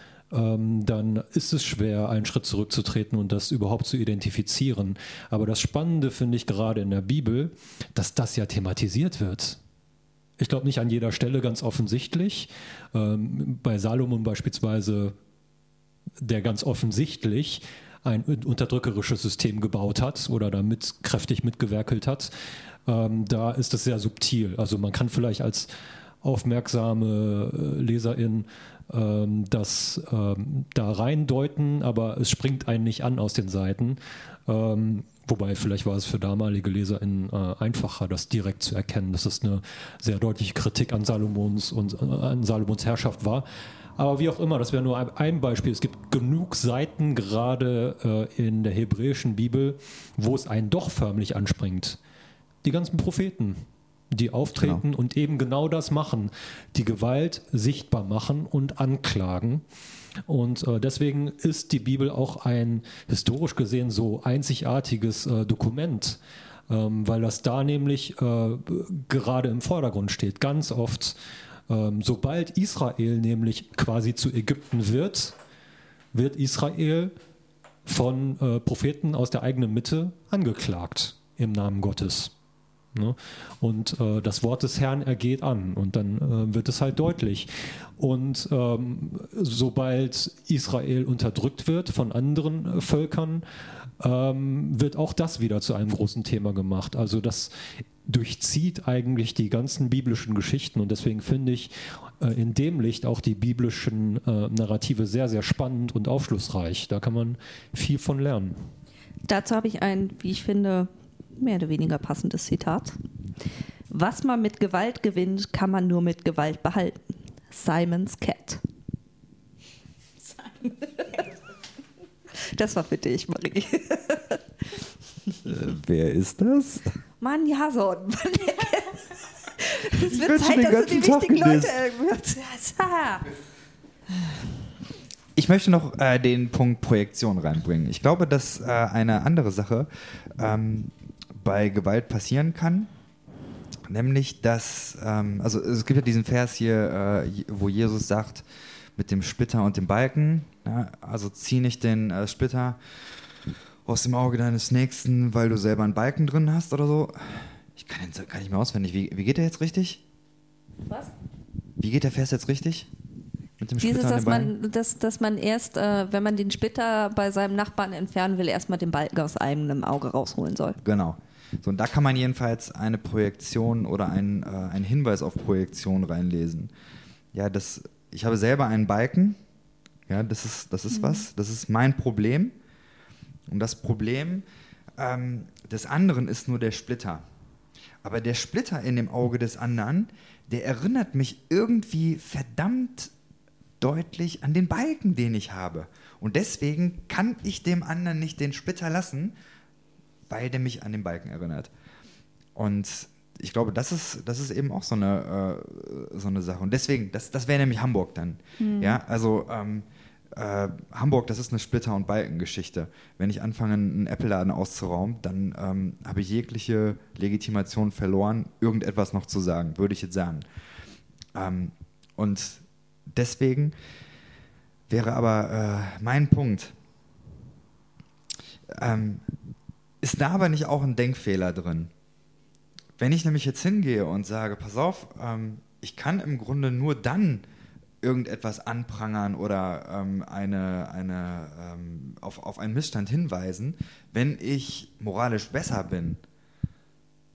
dann ist es schwer, einen Schritt zurückzutreten und das überhaupt zu identifizieren. Aber das Spannende finde ich gerade in der Bibel, dass das ja thematisiert wird. Ich glaube nicht an jeder Stelle ganz offensichtlich. Bei Salomon beispielsweise, der ganz offensichtlich ein unterdrückerisches System gebaut hat oder damit kräftig mitgewerkelt hat, da ist es sehr subtil. Also man kann vielleicht als aufmerksame Leserin das da reindeuten, aber es springt einen nicht an aus den Seiten. Wobei, vielleicht war es für damalige LeserInnen einfacher, das direkt zu erkennen, dass es eine sehr deutliche Kritik an Salomons Herrschaft war. Aber wie auch immer, das wäre nur ein Beispiel. Es gibt genug Seiten, gerade in der hebräischen Bibel, wo es einen doch förmlich anspringt. Die ganzen Propheten, die auftreten und eben genau das machen, die Gewalt sichtbar machen und anklagen. Und deswegen ist die Bibel auch ein historisch gesehen so einzigartiges Dokument, weil das da nämlich gerade im Vordergrund steht. Ganz oft, sobald Israel nämlich quasi zu Ägypten wird Israel von Propheten aus der eigenen Mitte angeklagt im Namen Gottes. Ne? Und das Wort des Herrn ergeht an und dann wird es halt deutlich. Und sobald Israel unterdrückt wird von anderen Völkern, wird auch das wieder zu einem großen Thema gemacht. Also das durchzieht eigentlich die ganzen biblischen Geschichten und deswegen finde ich in dem Licht auch die biblischen Narrative sehr, sehr spannend und aufschlussreich. Da kann man viel von lernen. Dazu habe ich ein, wie ich finde, mehr oder weniger passendes Zitat. Was man mit Gewalt gewinnt, kann man nur mit Gewalt behalten. Simon's Cat. Das war für dich, Marie. Wer ist das? Mann, Jason. Es wird werd schon Zeit, den dass du die ganzen Tag wichtigen Leute gedisst. Ich Ich möchte noch den Punkt Projektion reinbringen. Ich glaube, dass eine andere Sache bei Gewalt passieren kann, nämlich dass, also es gibt ja diesen Vers hier, wo Jesus sagt, mit dem Splitter und dem Balken, ja, also zieh nicht den Splitter aus dem Auge deines Nächsten, weil du selber einen Balken drin hast oder so. Ich kann den gar nicht mehr auswendig. Wie geht der jetzt richtig? Was? Wie geht der Vers jetzt richtig? Mit dem Dieses, Splitter und dem Balken? dass man erst, wenn man den Splitter bei seinem Nachbarn entfernen will, erstmal den Balken aus eigenem Auge rausholen soll. Genau. So, und da kann man jedenfalls eine Projektion oder einen Hinweis auf Projektion reinlesen. Ja, ich habe selber einen Balken. Ja, das ist was. Das ist mein Problem. Und das Problem des anderen ist nur der Splitter. Aber der Splitter in dem Auge des anderen, der erinnert mich irgendwie verdammt deutlich an den Balken, den ich habe. Und deswegen kann ich dem anderen nicht den Splitter lassen, weil der mich an den Balken erinnert. Und ich glaube, das ist eben auch so eine Sache. Und deswegen, das wäre nämlich Hamburg dann. Ja, also Hamburg, das ist eine Splitter- und Balkengeschichte. Wenn ich anfange, einen Apple-Laden auszurauben, dann habe ich jegliche Legitimation verloren, irgendetwas noch zu sagen, würde ich jetzt sagen. Und deswegen wäre aber mein Punkt, ist da aber nicht auch ein Denkfehler drin? Wenn ich nämlich jetzt hingehe und sage, pass auf, ich kann im Grunde nur dann irgendetwas anprangern oder auf einen Missstand hinweisen, wenn ich moralisch besser bin,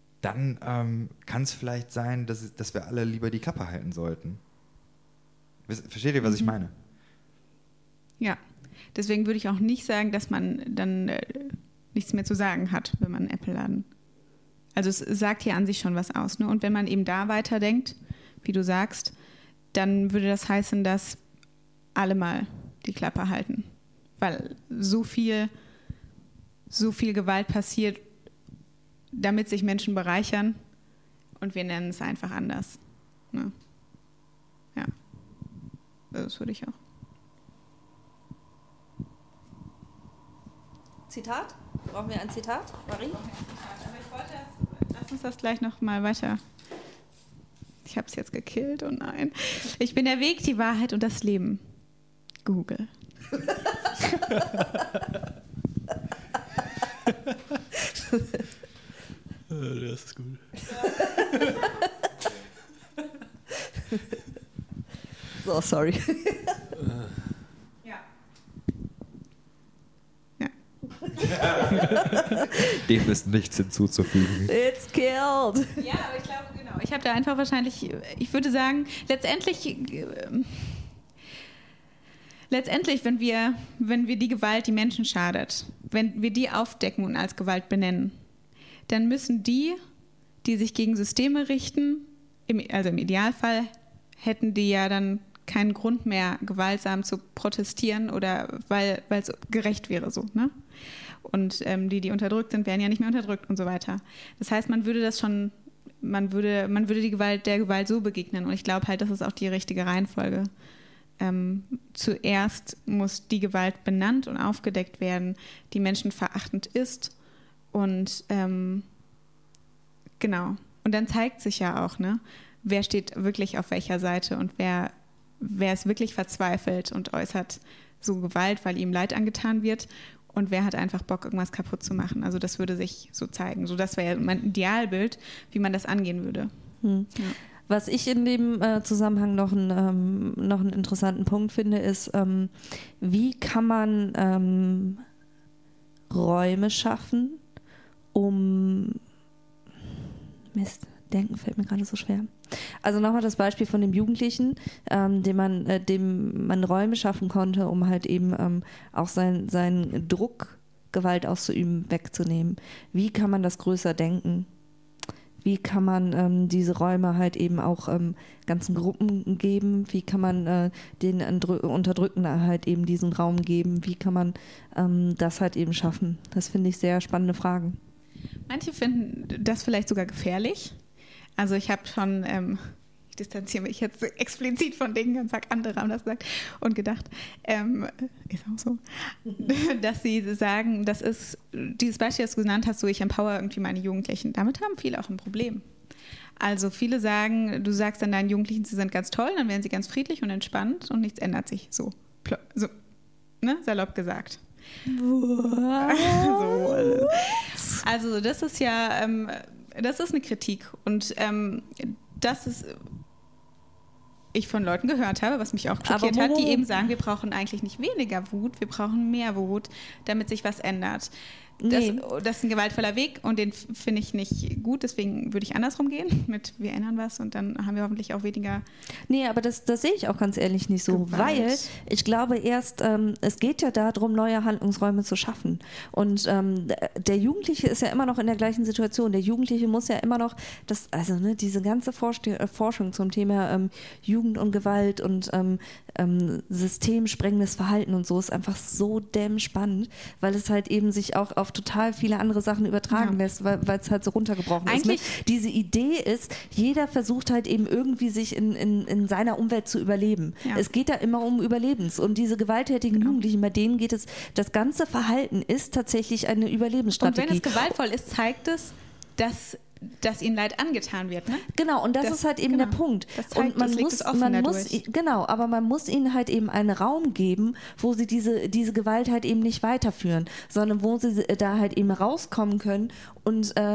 dann kann es vielleicht sein, dass wir alle lieber die Klappe halten sollten. Versteht ihr, was ich meine? Ja, deswegen würde ich auch nicht sagen, dass man dann nichts mehr zu sagen hat, wenn man einen Apple-Laden. Also es sagt hier an sich schon was aus. Ne? Und wenn man eben da weiterdenkt, wie du sagst, dann würde das heißen, dass alle mal die Klappe halten. Weil so viel Gewalt passiert, damit sich Menschen bereichern und wir nennen es einfach anders. Ne? Ja, das würde ich auch. Zitat? Brauchen wir ein Zitat, Marie? Aber ich wollte, lass uns das gleich noch mal weiter. Ich habe es jetzt gekillt, oh nein. Ich bin der Weg, die Wahrheit und das Leben. Google. Das ist gut. So, sorry. Ja. Dem ist nichts hinzuzufügen. It's killed. Ja, aber ich glaube, genau. Ich habe da einfach wahrscheinlich, ich würde sagen, letztendlich, wenn wir die Gewalt, die Menschen schadet, wenn wir die aufdecken und als Gewalt benennen, dann müssen die sich gegen Systeme richten, also im Idealfall hätten die ja dann keinen Grund mehr, gewaltsam zu protestieren oder weil es gerecht wäre so, ne? Und die unterdrückt sind, werden ja nicht mehr unterdrückt und so weiter. Das heißt, man würde der Gewalt so begegnen. Und ich glaube halt, das ist auch die richtige Reihenfolge. Zuerst muss die Gewalt benannt und aufgedeckt werden, die menschenverachtend ist. Und genau. Und dann zeigt sich ja auch, ne, wer steht wirklich auf welcher Seite und wer es wirklich verzweifelt und äußert so Gewalt, weil ihm Leid angetan wird. Und wer hat einfach Bock, irgendwas kaputt zu machen? Also das würde sich so zeigen. So, das wäre mein Idealbild, wie man das angehen würde. Ja. Was ich in dem Zusammenhang noch einen interessanten Punkt finde, ist, wie kann man Räume schaffen, um Denken fällt mir gerade so schwer. Also nochmal das Beispiel von dem Jugendlichen, dem man Räume schaffen konnte, um halt eben auch seinen Druck, Gewalt auszuüben, wegzunehmen. Wie kann man das größer denken? Wie kann man diese Räume halt eben auch ganzen Gruppen geben? Wie kann man den Unterdrückten halt eben diesen Raum geben? Wie kann man das halt eben schaffen? Das finde ich sehr spannende Fragen. Manche finden das vielleicht sogar gefährlich. Also ich habe schon, ich distanziere mich jetzt explizit von Dingen und sage, andere haben das gesagt und gedacht, ist auch so, dass sie sagen, das ist dieses Beispiel, das du genannt hast, so ich empower irgendwie meine Jugendlichen. Damit haben viele auch ein Problem. Also viele sagen, du sagst dann deinen Jugendlichen, sie sind ganz toll, dann werden sie ganz friedlich und entspannt und nichts ändert sich. So ne, salopp gesagt. Also das ist ja, das ist eine Kritik und das ist, ich von Leuten gehört habe, was mich auch schockiert hat, die eben sagen, wir brauchen eigentlich nicht weniger Wut, wir brauchen mehr Wut, damit sich was ändert. Das ist ein gewaltvoller Weg und den finde ich nicht gut, deswegen würde ich andersrum gehen, mit wir ändern was und dann haben wir hoffentlich auch weniger. Nee, aber das sehe ich auch ganz ehrlich nicht so, Gewalt. Weil ich glaube es geht ja darum, neue Handlungsräume zu schaffen und der Jugendliche ist ja immer noch in der gleichen Situation, der Jugendliche muss ja immer noch, diese ganze Forschung zum Thema Jugend und Gewalt und systemsprengendes Verhalten und so ist einfach so dämm spannend, weil es halt eben sich auch auf total viele andere Sachen übertragen lässt, weil es halt so runtergebrochen ist. Ne? Diese Idee ist, jeder versucht halt eben irgendwie sich in seiner Umwelt zu überleben. Ja. Es geht da immer um Überlebens und diese gewalttätigen Jugendlichen, bei denen geht es, das ganze Verhalten ist tatsächlich eine Überlebensstrategie. Und wenn es gewaltvoll ist, zeigt es, dass ihnen Leid angetan wird, ne? Genau, und das ist halt eben der Punkt. Das zeigt, aber man muss ihnen halt eben einen Raum geben, wo sie diese Gewalt halt eben nicht weiterführen, sondern wo sie da halt eben rauskommen können und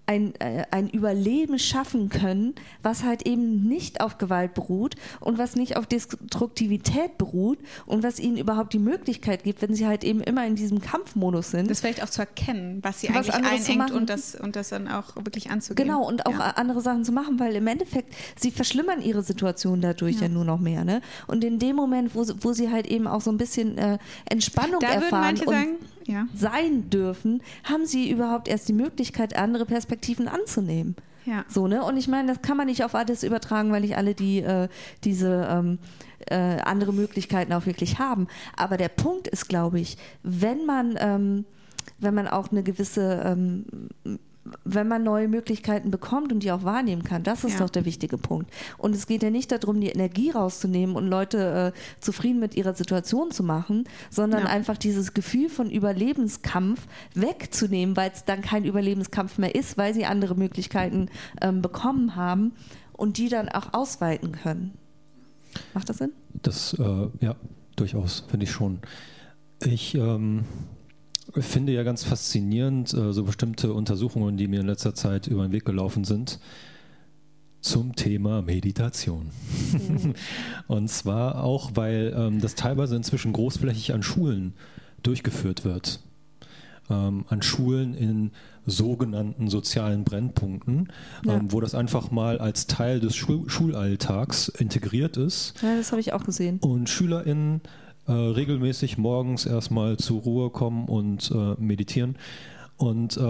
ein Überleben schaffen können, was halt eben nicht auf Gewalt beruht und was nicht auf Destruktivität beruht und was ihnen überhaupt die Möglichkeit gibt, wenn sie halt eben immer in diesem Kampfmodus sind. Das vielleicht auch zu erkennen, was sie Was eigentlich anderes zu einengt machen. und das dann auch wirklich anzugehen. Genau, und auch andere Sachen zu machen, weil im Endeffekt, sie verschlimmern ihre Situation dadurch ja nur noch mehr. Ne? Und in dem Moment, wo sie halt eben auch so ein bisschen Entspannung Da würden erfahren manche und sagen, ja. sein dürfen, haben sie überhaupt erst die Möglichkeit, andere Perspektiven anzunehmen. Ja. So, ne? Und ich meine, das kann man nicht auf alles übertragen, weil nicht alle diese andere Möglichkeiten auch wirklich haben. Aber der Punkt ist, glaube ich, wenn man auch eine gewisse wenn man neue Möglichkeiten bekommt und die auch wahrnehmen kann, das ist doch der wichtige Punkt. Und es geht ja nicht darum, die Energie rauszunehmen und Leute zufrieden mit ihrer Situation zu machen, sondern einfach dieses Gefühl von Überlebenskampf wegzunehmen, weil es dann kein Überlebenskampf mehr ist, weil sie andere Möglichkeiten bekommen haben und die dann auch ausweiten können. Macht das Sinn? Das, ja, durchaus, finde ich schon. Ich finde ja ganz faszinierend so bestimmte Untersuchungen, die mir in letzter Zeit über den Weg gelaufen sind, zum Thema Meditation. Und zwar auch, weil das teilweise inzwischen großflächig an Schulen durchgeführt wird. An Schulen in sogenannten sozialen Brennpunkten, wo das einfach mal als Teil des Schulalltags integriert ist. Ja, das habe ich auch gesehen. Und SchülerInnen regelmäßig morgens erstmal zur Ruhe kommen und meditieren und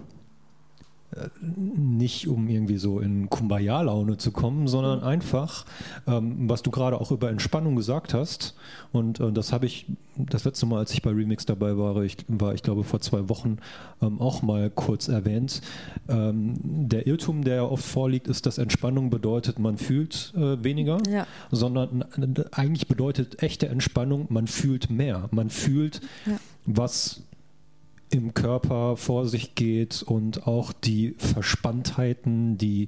nicht um irgendwie so in Kumbaya-Laune zu kommen, sondern einfach, was du gerade auch über Entspannung gesagt hast, und das habe ich das letzte Mal, als ich bei Remix dabei war, ich glaube vor 2 Wochen auch mal kurz erwähnt. Der Irrtum, der oft vorliegt, ist, dass Entspannung bedeutet, man fühlt weniger, sondern eigentlich bedeutet echte Entspannung, man fühlt mehr. Man fühlt, was im Körper vor sich geht und auch die Verspanntheiten, die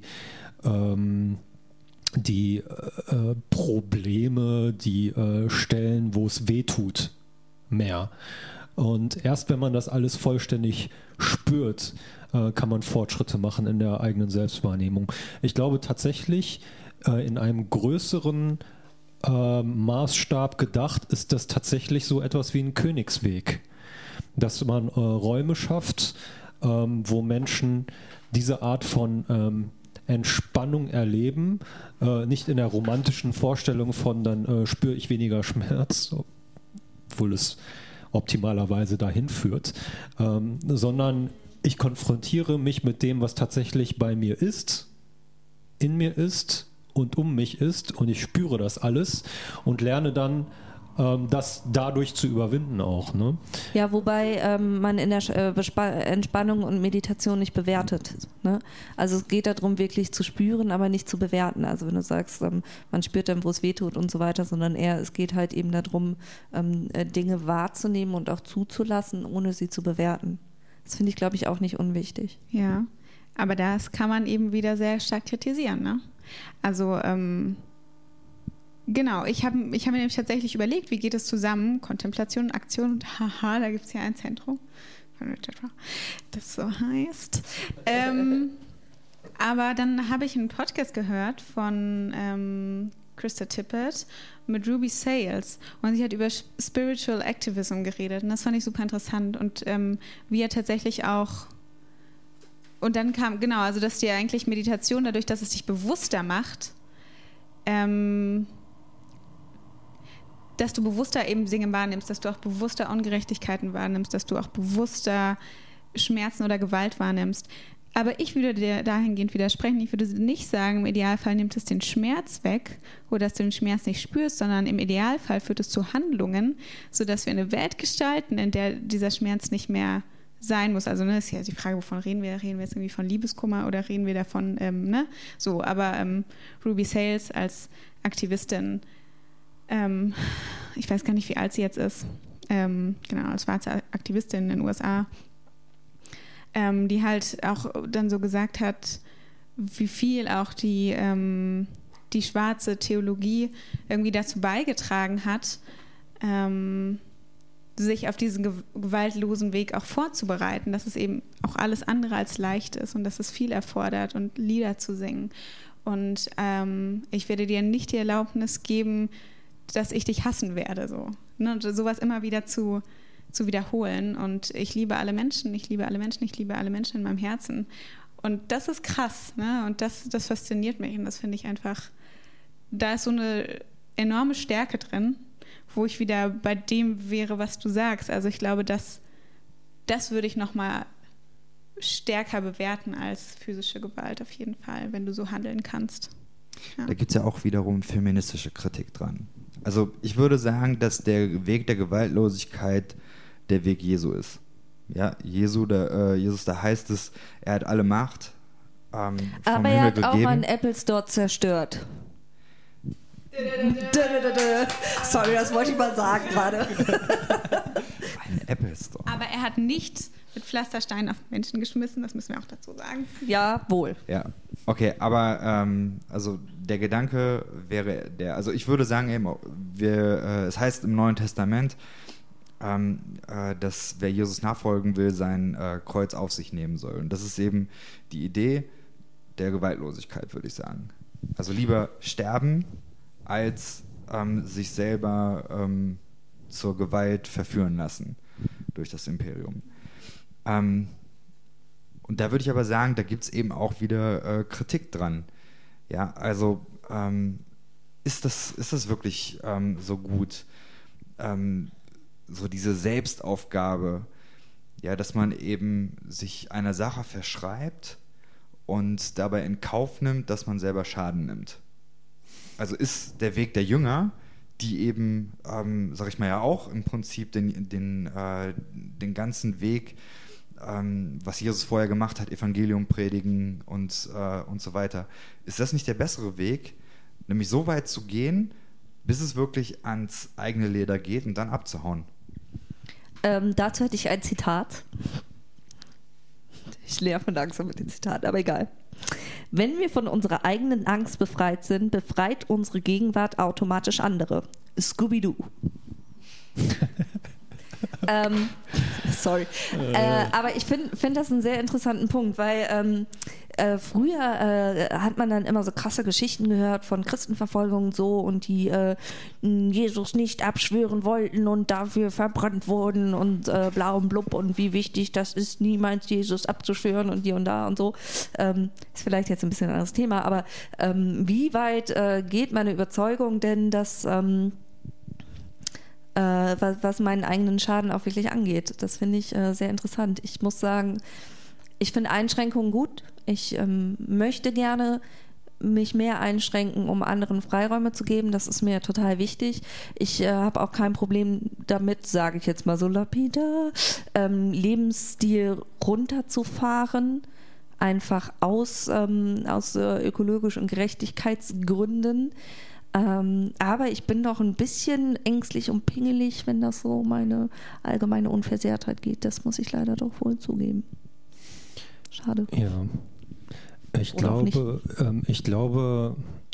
Probleme, die Stellen, wo es weh tut, mehr. Und erst wenn man das alles vollständig spürt, kann man Fortschritte machen in der eigenen Selbstwahrnehmung. Ich glaube tatsächlich, in einem größeren Maßstab gedacht, ist das tatsächlich so etwas wie ein Königsweg. Dass man Räume schafft, wo Menschen diese Art von Entspannung erleben, nicht in der romantischen Vorstellung von dann spüre ich weniger Schmerz, obwohl es optimalerweise dahin führt, sondern ich konfrontiere mich mit dem, was tatsächlich bei mir ist, in mir ist und um mich ist, und ich spüre das alles und lerne dann das dadurch zu überwinden auch. Ne? Ja, wobei man in der Entspannung und Meditation nicht bewertet. Ne? Also es geht darum, wirklich zu spüren, aber nicht zu bewerten. Also wenn du sagst, man spürt dann, wo es weh tut und so weiter, sondern eher, es geht halt eben darum, Dinge wahrzunehmen und auch zuzulassen, ohne sie zu bewerten. Das finde ich, glaube ich, auch nicht unwichtig. Ja, aber das kann man eben wieder sehr stark kritisieren. Ne? Also genau, ich hab mir nämlich tatsächlich überlegt, wie geht es zusammen, Kontemplation und Aktion, und haha, da gibt es ja ein Zentrum, das so heißt. Aber dann habe ich einen Podcast gehört von Krista Tippett mit Ruby Sales, und sie hat über Spiritual Activism geredet, und das fand ich super interessant, und wie er tatsächlich auch, und dann kam, genau, also dass dir eigentlich Meditation, dadurch, dass es dich bewusster macht, dass du bewusster eben Dinge wahrnimmst, dass du auch bewusster Ungerechtigkeiten wahrnimmst, dass du auch bewusster Schmerzen oder Gewalt wahrnimmst. Aber ich würde dir dahingehend widersprechen. Ich würde nicht sagen, im Idealfall nimmt es den Schmerz weg oder dass du den Schmerz nicht spürst, sondern im Idealfall führt es zu Handlungen, sodass wir eine Welt gestalten, in der dieser Schmerz nicht mehr sein muss. Also ist ja die Frage, wovon reden wir? Reden wir jetzt irgendwie von Liebeskummer oder reden wir davon, So, aber Ruby Sales als Aktivistin, ich weiß gar nicht, wie alt sie jetzt ist, genau, als schwarze Aktivistin in den USA, die halt auch dann so gesagt hat, wie viel auch die schwarze Theologie irgendwie dazu beigetragen hat, sich auf diesen gewaltlosen Weg auch vorzubereiten, dass es eben auch alles andere als leicht ist und dass es viel erfordert und Lieder zu singen. Und ich werde dir nicht die Erlaubnis geben, dass ich dich hassen werde. So. Ne? Und sowas immer wieder zu wiederholen. Und ich liebe alle Menschen, ich liebe alle Menschen, ich liebe alle Menschen in meinem Herzen. Und das ist krass. Ne? Und das fasziniert mich. Und das finde ich einfach, da ist so eine enorme Stärke drin, wo ich wieder bei dem wäre, was du sagst. Also ich glaube, das würde ich nochmal stärker bewerten als physische Gewalt auf jeden Fall, wenn du so handeln kannst. Ja. Da gibt es ja auch wiederum feministische Kritik dran. Also ich würde sagen, dass der Weg der Gewaltlosigkeit der Weg Jesu ist. Ja, Jesus, da heißt es, er hat alle Macht vom Aber Himmel er hat gegeben. auch einen Apple Store zerstört. Sorry, das wollte ich mal sagen gerade. Ein Apple Store. Aber er hat nicht mit Pflastersteinen auf Menschen geschmissen, das müssen wir auch dazu sagen. Ja, wohl. Ja, okay, aber also der Gedanke wäre also ich würde sagen eben, es heißt im Neuen Testament, dass wer Jesus nachfolgen will, sein Kreuz auf sich nehmen soll. Und das ist eben die Idee der Gewaltlosigkeit, würde ich sagen. Also lieber sterben, als sich selber zur Gewalt verführen lassen durch das Imperium. Und da würde ich aber sagen, da gibt es eben auch wieder Kritik dran. Ja, also ist das wirklich so gut? So diese Selbstaufgabe, ja, dass man eben sich einer Sache verschreibt und dabei in Kauf nimmt, dass man selber Schaden nimmt. Also ist der Weg der Jünger, die eben, sag ich mal ja auch im Prinzip den ganzen Weg, was Jesus vorher gemacht hat, Evangelium predigen und so weiter. Ist das nicht der bessere Weg, nämlich so weit zu gehen, bis es wirklich ans eigene Leder geht und dann abzuhauen? Dazu hätte ich ein Zitat. Ich nerve langsam mit den Zitaten, aber egal. Wenn wir von unserer eigenen Angst befreit sind, befreit unsere Gegenwart automatisch andere. Scooby-Doo. Sorry. Aber ich finde das einen sehr interessanten Punkt, weil früher hat man dann immer so krasse Geschichten gehört von Christenverfolgung so und die Jesus nicht abschwören wollten und dafür verbrannt wurden und bla und blub und wie wichtig das ist, niemals Jesus abzuschwören und hier und da und so. Ist vielleicht jetzt ein bisschen ein anderes Thema, aber wie weit geht meine Überzeugung denn, dass was meinen eigenen Schaden auch wirklich angeht? Das finde ich sehr interessant. Ich muss sagen, ich finde Einschränkungen gut. Ich möchte gerne mich mehr einschränken, um anderen Freiräume zu geben. Das ist mir total wichtig. Ich habe auch kein Problem damit, sage ich jetzt mal so lapidar, Lebensstil runterzufahren, einfach aus ökologischen Gerechtigkeitsgründen. Aber ich bin doch ein bisschen ängstlich und pingelig, wenn das so meine allgemeine Unversehrtheit geht. Das muss ich leider doch wohl zugeben. Schade. Ja, ich glaube,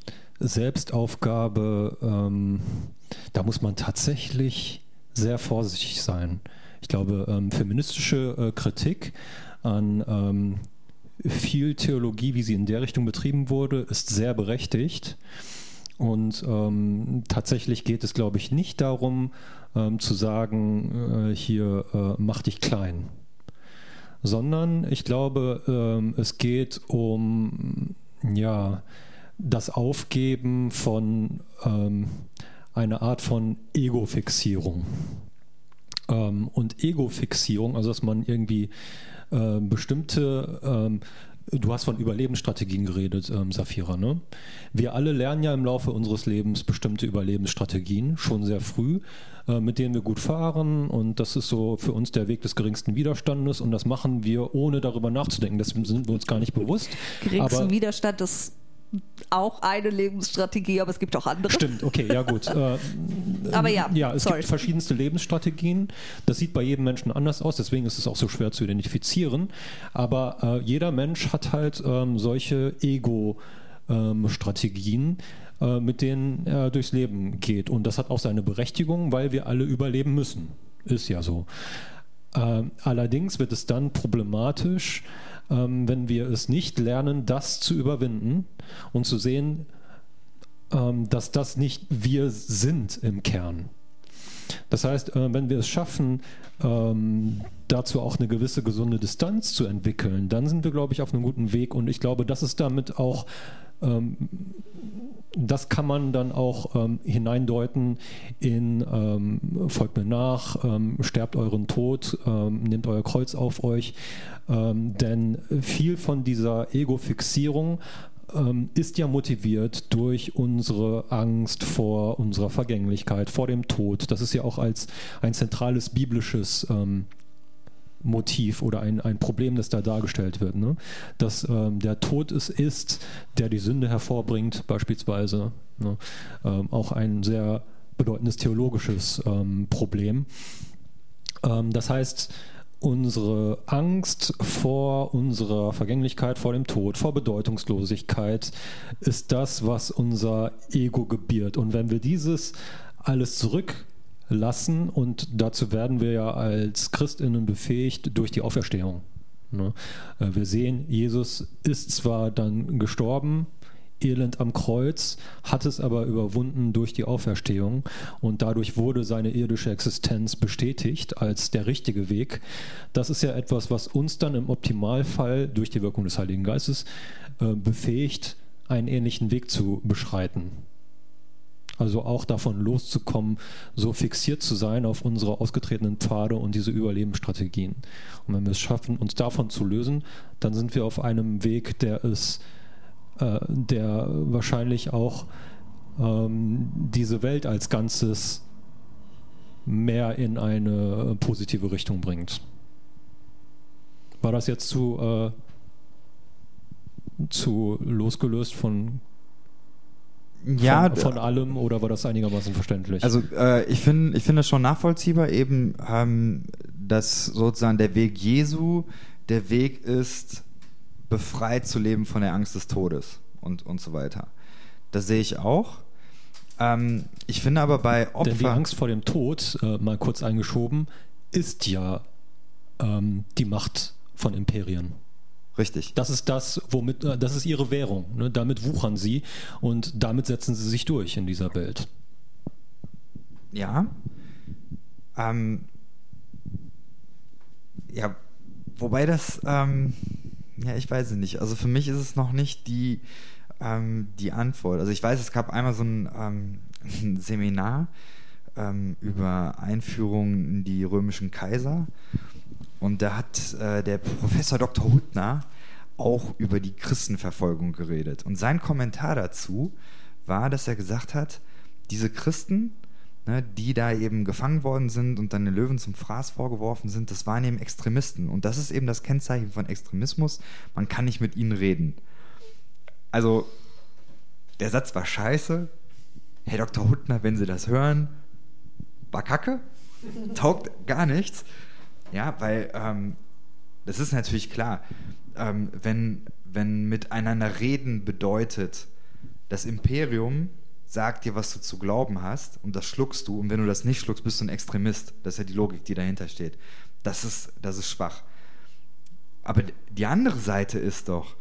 Selbstaufgabe, da muss man tatsächlich sehr vorsichtig sein. Ich glaube, feministische Kritik an viel Theologie, wie sie in der Richtung betrieben wurde, ist sehr berechtigt. Und tatsächlich geht es, glaube ich, nicht darum, zu sagen, hier mach dich klein, sondern ich glaube, es geht um das Aufgeben von einer Art von Ego-Fixierung. Und Ego-Fixierung, also dass man irgendwie bestimmte du hast von Überlebensstrategien geredet, Safira, ne? Wir alle lernen ja im Laufe unseres Lebens bestimmte Überlebensstrategien, schon sehr früh, mit denen wir gut fahren, und das ist so für uns der Weg des geringsten Widerstandes, und das machen wir, ohne darüber nachzudenken. Das sind wir uns gar nicht bewusst. Geringsten Widerstand ist auch eine Lebensstrategie, aber es gibt auch andere. Stimmt, okay, ja gut. Aber es gibt verschiedenste Lebensstrategien. Das sieht bei jedem Menschen anders aus, deswegen ist es auch so schwer zu identifizieren. Aber jeder Mensch hat halt solche Ego-Strategien, mit denen er durchs Leben geht. Und das hat auch seine Berechtigung, weil wir alle überleben müssen. Ist ja so. Allerdings wird es dann problematisch, wenn wir es nicht lernen, das zu überwinden und zu sehen, dass das nicht wir sind im Kern. Das heißt, wenn wir es schaffen, dazu auch eine gewisse gesunde Distanz zu entwickeln, dann sind wir, glaube ich, auf einem guten Weg. Und ich glaube, das ist damit auch, das kann man dann auch hineindeuten in folgt mir nach, sterbt euren Tod, nehmt euer Kreuz auf euch. Denn viel von dieser Ego-Fixierung ist ja motiviert durch unsere Angst vor unserer Vergänglichkeit, vor dem Tod. Das ist ja auch als ein zentrales biblisches Motiv oder ein Problem, das da dargestellt wird. Ne? Dass der Tod es ist, der die Sünde hervorbringt, beispielsweise. Ne? Auch ein sehr bedeutendes theologisches Problem. Das heißt, unsere Angst vor unserer Vergänglichkeit, vor dem Tod, vor Bedeutungslosigkeit ist das, was unser Ego gebiert. Und wenn wir dieses alles zurücklassen, und dazu werden wir ja als ChristInnen befähigt durch die Auferstehung. Ne? Wir sehen, Jesus ist zwar dann gestorben, elend am Kreuz, hat es aber überwunden durch die Auferstehung und dadurch wurde seine irdische Existenz bestätigt als der richtige Weg. Das ist ja etwas, was uns dann im Optimalfall durch die Wirkung des Heiligen Geistes befähigt, einen ähnlichen Weg zu beschreiten. Also auch davon loszukommen, so fixiert zu sein auf unsere ausgetretenen Pfade und diese Überlebensstrategien. Und wenn wir es schaffen, uns davon zu lösen, dann sind wir auf einem Weg, der wahrscheinlich auch diese Welt als Ganzes mehr in eine positive Richtung bringt. War das jetzt zu losgelöst von allem oder war das einigermaßen verständlich? Also ich finde das schon nachvollziehbar, eben dass sozusagen der Weg Jesu der Weg ist, befreit zu leben von der Angst des Todes und so weiter. Das sehe ich auch. Ich finde aber bei Opfer... Denn die Angst vor dem Tod, mal kurz eingeschoben, ist ja die Macht von Imperien. Richtig. Das ist das ist ihre Währung. Ne? Damit wuchern sie und damit setzen sie sich durch in dieser Welt. Ja. Wobei das... ich weiß es nicht. Also für mich ist es noch nicht die Antwort. Also ich weiß, es gab einmal so ein Seminar über Einführung in die römischen Kaiser und da hat der Professor Dr. Huttner auch über die Christenverfolgung geredet. Und sein Kommentar dazu war, dass er gesagt hat, diese Christen, die da eben gefangen worden sind und dann den Löwen zum Fraß vorgeworfen sind, das waren eben Extremisten. Und das ist eben das Kennzeichen von Extremismus. Man kann nicht mit ihnen reden. Also, der Satz war scheiße. Herr Dr. Huttner, wenn Sie das hören, war Kacke. Taugt gar nichts. Ja, weil das ist natürlich klar. Wenn miteinander reden bedeutet, das Imperium sagt dir, was du zu glauben hast und das schluckst du und wenn du das nicht schluckst, bist du ein Extremist. Das ist ja die Logik, die dahinter steht. Das ist schwach. Aber die andere Seite ist doch,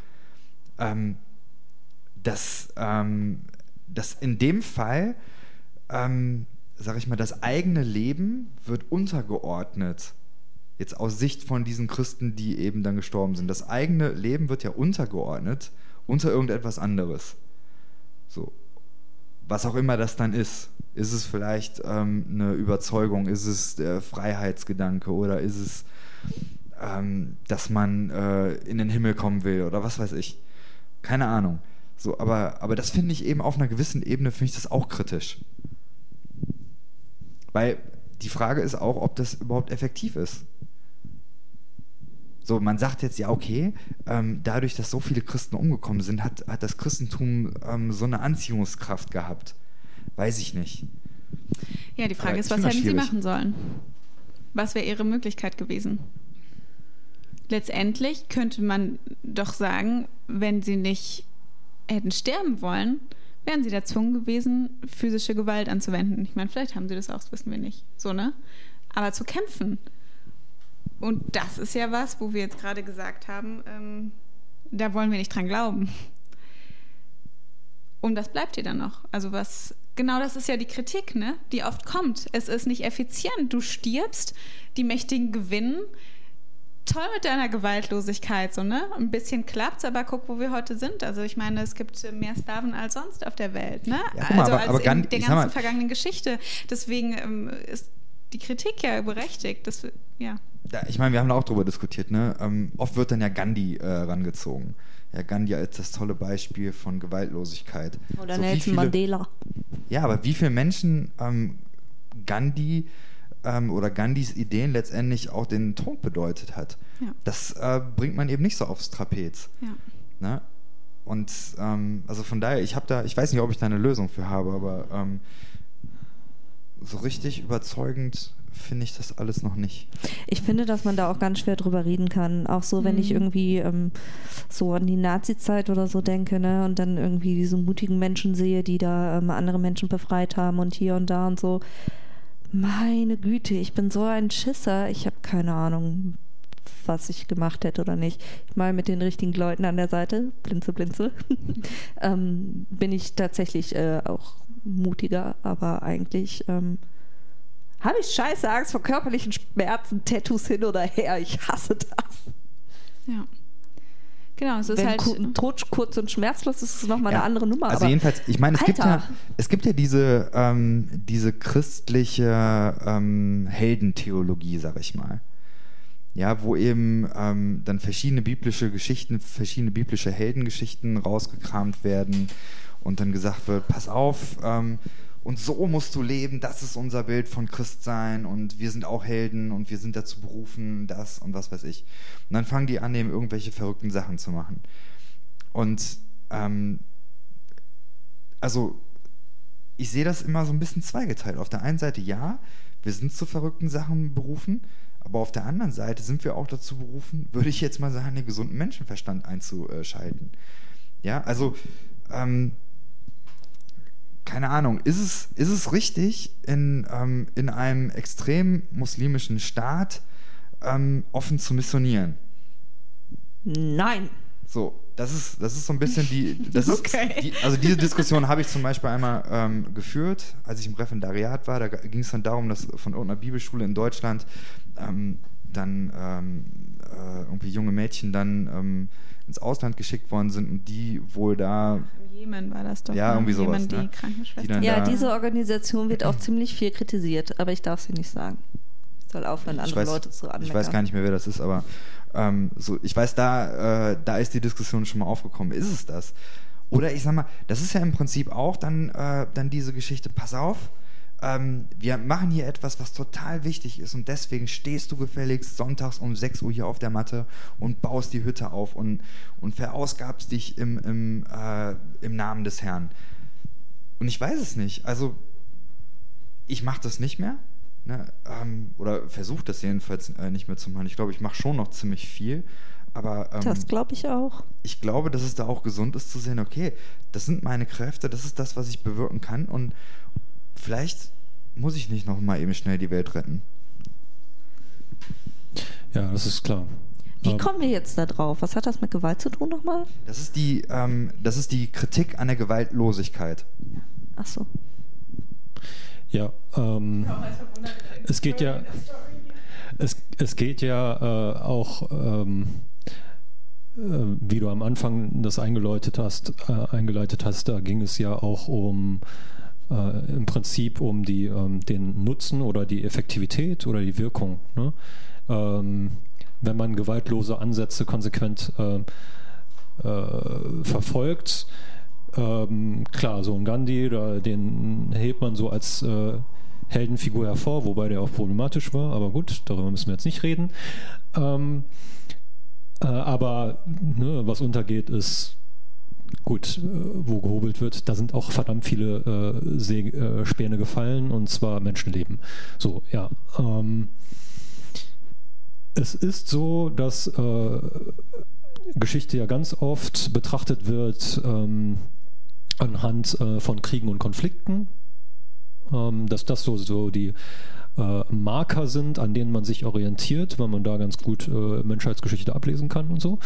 dass in dem Fall, sag ich mal, das eigene Leben wird untergeordnet. Jetzt aus Sicht von diesen Christen, die eben dann gestorben sind. Das eigene Leben wird ja untergeordnet unter irgendetwas anderes. So. Was auch immer das dann ist. Ist es vielleicht eine Überzeugung? Ist es der Freiheitsgedanke? Oder ist es, dass man in den Himmel kommen will? Oder was weiß ich? Keine Ahnung. So, aber das finde ich eben auf einer gewissen Ebene, finde ich das auch kritisch. Weil die Frage ist auch, ob das überhaupt effektiv ist. So, man sagt jetzt, ja okay, dadurch, dass so viele Christen umgekommen sind, hat das Christentum so eine Anziehungskraft gehabt. Weiß ich nicht. Ja, die Frage ist, was hätten sie machen sollen? Was wäre ihre Möglichkeit gewesen? Letztendlich könnte man doch sagen, wenn sie nicht hätten sterben wollen, wären sie gezwungen gewesen, physische Gewalt anzuwenden. Ich meine, vielleicht haben sie das auch, das wissen wir nicht. So, ne? aber zu kämpfen. Und das ist ja was, wo wir jetzt gerade gesagt haben, da wollen wir nicht dran glauben. Und was bleibt dir dann noch? Also genau das ist ja die Kritik, ne? Die oft kommt. Es ist nicht effizient. Du stirbst, die Mächtigen gewinnen. Toll mit deiner Gewaltlosigkeit, so, ne? Ein bisschen klappt's, aber guck, wo wir heute sind. Also ich meine, es gibt mehr Sklaven als sonst auf der Welt, ne? Ja, guck mal, also aber als in der ganzen vergangenen Geschichte. Deswegen ist die Kritik ja berechtigt. Ja, ich meine, wir haben da auch drüber diskutiert, ne? Oft wird dann ja Gandhi rangezogen. Ja, Gandhi als das tolle Beispiel von Gewaltlosigkeit. Oder Nelson Mandela. Ja, aber wie viele Menschen Gandhi oder Gandhis Ideen letztendlich auch den Tod bedeutet hat. Ja. Das bringt man eben nicht so aufs Trapez. Ja. Ne? Und also von daher, ich weiß nicht, ob ich da eine Lösung für habe, aber so richtig überzeugend finde ich das alles noch nicht. Ich finde, dass man da auch ganz schwer drüber reden kann. Auch so, wenn ich irgendwie so an die Nazi-Zeit oder so denke, ne, und dann irgendwie diese mutigen Menschen sehe, die da andere Menschen befreit haben und hier und da und so. Meine Güte, ich bin so ein Schisser. Ich habe keine Ahnung, was ich gemacht hätte oder nicht. Ich meine, mit den richtigen Leuten an der Seite, blinze, blinze, bin ich tatsächlich auch mutiger, aber eigentlich habe ich scheiße Angst vor körperlichen Schmerzen, Tattoos hin oder her. Ich hasse das. Ja. Genau, es ist wenn halt Tod kurz und schmerzlos ist, es nochmal eine andere Nummer. Also aber jedenfalls, ich meine, es gibt ja diese christliche Heldentheologie, sag ich mal. Ja, wo eben dann verschiedene biblische Heldengeschichten rausgekramt werden und dann gesagt wird, pass auf, und so musst du leben, das ist unser Bild von Christsein und wir sind auch Helden und wir sind dazu berufen, das und was weiß ich. Und dann fangen die an, eben irgendwelche verrückten Sachen zu machen. Und also ich sehe das immer so ein bisschen zweigeteilt. Auf der einen Seite ja, wir sind zu verrückten Sachen berufen, aber auf der anderen Seite sind wir auch dazu berufen, würde ich jetzt mal sagen, den gesunden Menschenverstand einzuschalten. Ja, also keine Ahnung, ist es richtig, in einem extrem muslimischen Staat offen zu missionieren? Nein. So, das ist so ein bisschen also diese Diskussion habe ich zum Beispiel einmal geführt, als ich im Referendariat war. Da ging es dann darum, dass von irgendeiner Bibelschule in Deutschland dann irgendwie junge Mädchen dann ins Ausland geschickt worden sind und die wohl da... Jemen war das doch. Ja, irgendwie sowas. Die Krankenschwester. Ja, diese Organisation wird auch ziemlich viel kritisiert, aber ich darf sie nicht sagen. Ich soll aufhören, andere Leute zu anmeckern. Ich weiß gar nicht mehr, wer das ist, aber ich weiß, da ist die Diskussion schon mal aufgekommen. Ist es das? Oder ich sag mal, das ist ja im Prinzip auch dann diese Geschichte, pass auf, wir machen hier etwas, was total wichtig ist und deswegen stehst du gefälligst sonntags um 6 Uhr hier auf der Matte und baust die Hütte auf und verausgabst dich im Namen des Herrn. Und ich weiß es nicht. Also ich mache das nicht mehr, ne? Oder versuche das jedenfalls nicht mehr zu machen. Ich glaube, ich mache schon noch ziemlich viel. Aber das glaube ich auch. Ich glaube, dass es da auch gesund ist zu sehen, okay, das sind meine Kräfte, das ist das, was ich bewirken kann und vielleicht muss ich nicht noch mal eben schnell die Welt retten. Ja, das ist klar. Wie kommen wir jetzt da drauf? Was hat das mit Gewalt zu tun nochmal? Das ist die Kritik an der Gewaltlosigkeit. Ach so. Ja, es geht ja auch, wie du am Anfang das eingeleitet hast, da ging es ja auch im Prinzip um den Nutzen oder die Effektivität oder die Wirkung. Ne? Wenn man gewaltlose Ansätze konsequent verfolgt, klar, so ein Gandhi, den hebt man so als Heldenfigur hervor, wobei der auch problematisch war, aber gut, darüber müssen wir jetzt nicht reden. Aber ne, was untergeht, ist gut, wo gehobelt wird, da sind auch verdammt viele Späne gefallen und zwar Menschenleben. So, ja. Es ist so, dass Geschichte ja ganz oft betrachtet wird anhand von Kriegen und Konflikten, dass das so die Marker sind, an denen man sich orientiert, weil man da ganz gut Menschheitsgeschichte ablesen kann und so.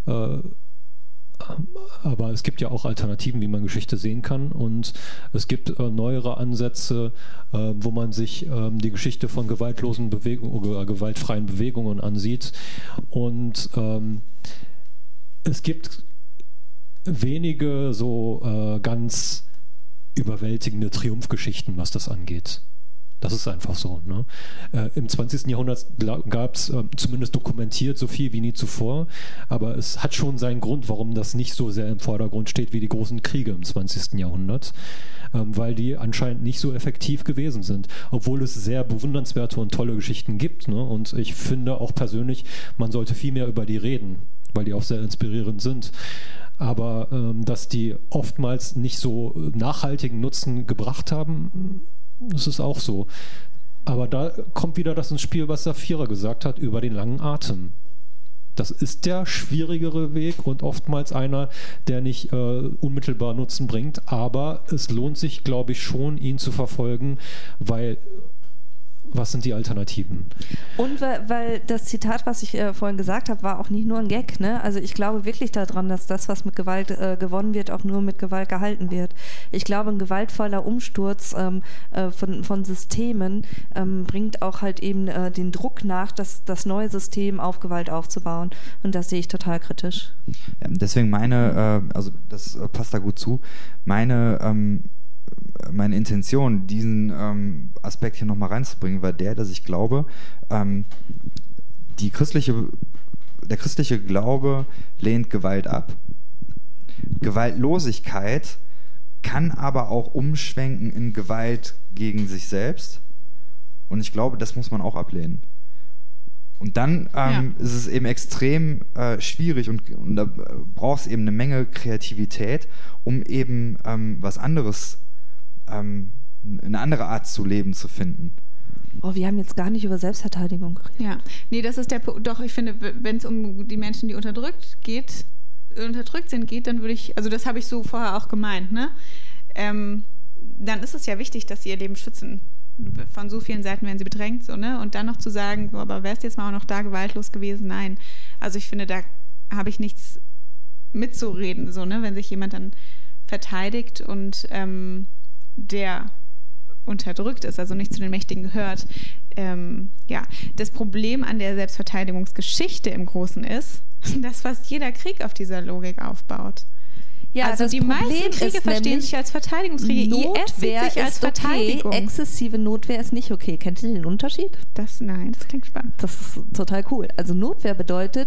Aber es gibt ja auch Alternativen, wie man Geschichte sehen kann, und es gibt neuere Ansätze, wo man sich die Geschichte von gewaltlosen Bewegungen oder gewaltfreien Bewegungen ansieht, und es gibt wenige so ganz überwältigende Triumphgeschichten, was das angeht. Das ist einfach so. Ne? Im 20. Jahrhundert gab es zumindest dokumentiert so viel wie nie zuvor, aber es hat schon seinen Grund, warum das nicht so sehr im Vordergrund steht wie die großen Kriege im 20. Jahrhundert, weil die anscheinend nicht so effektiv gewesen sind, obwohl es sehr bewundernswerte und tolle Geschichten gibt. Ne? Und ich finde auch persönlich, man sollte viel mehr über die reden, weil die auch sehr inspirierend sind. Aber dass die oftmals nicht so nachhaltigen Nutzen gebracht haben, das ist auch so. Aber da kommt wieder das ins Spiel, was Saphira gesagt hat, über den langen Atem. Das ist der schwierigere Weg und oftmals einer, der nicht unmittelbar Nutzen bringt. Aber es lohnt sich, glaube ich, schon, ihn zu verfolgen, weil was sind die Alternativen? Und weil das Zitat, was ich vorhin gesagt habe, war auch nicht nur ein Gag. Ne? Also ich glaube wirklich daran, dass das, was mit Gewalt gewonnen wird, auch nur mit Gewalt gehalten wird. Ich glaube, ein gewaltvoller Umsturz von Systemen bringt auch halt eben den Druck nach, das neue System auf Gewalt aufzubauen. Und das sehe ich total kritisch. Ja, deswegen also das passt da gut zu, meine Intention, diesen Aspekt hier nochmal reinzubringen, war dass ich glaube, der christliche Glaube lehnt Gewalt ab. Gewaltlosigkeit kann aber auch umschwenken in Gewalt gegen sich selbst. Und ich glaube, das muss man auch ablehnen. Und dann ist es eben extrem schwierig und da braucht es eben eine Menge Kreativität, um eben was anderes, eine andere Art zu leben zu finden. Oh, wir haben jetzt gar nicht über Selbstverteidigung geredet. Ja, nee, das ist der Punkt. Doch, ich finde, wenn es um die Menschen, die unterdrückt sind, dann würde ich, also das habe ich so vorher auch gemeint, ne? Dann ist es ja wichtig, dass sie ihr Leben schützen. Von so vielen Seiten werden sie bedrängt, so, ne? Und dann noch zu sagen, so, aber wärst du jetzt mal auch noch da gewaltlos gewesen? Nein. Also ich finde, da habe ich nichts mitzureden, so, ne? Wenn sich jemand dann verteidigt und der unterdrückt ist, also nicht zu den Mächtigen gehört. Das Problem an der Selbstverteidigungsgeschichte im Großen ist, dass fast jeder Krieg auf dieser Logik aufbaut. Ja, also die meisten Kriege verstehen sich als Verteidigungskriege. Notwehr sich als ist Verteidigung. Okay, exzessive Notwehr ist nicht okay. Kennt ihr den Unterschied? Nein, das klingt spannend. Das ist total cool. Also Notwehr bedeutet,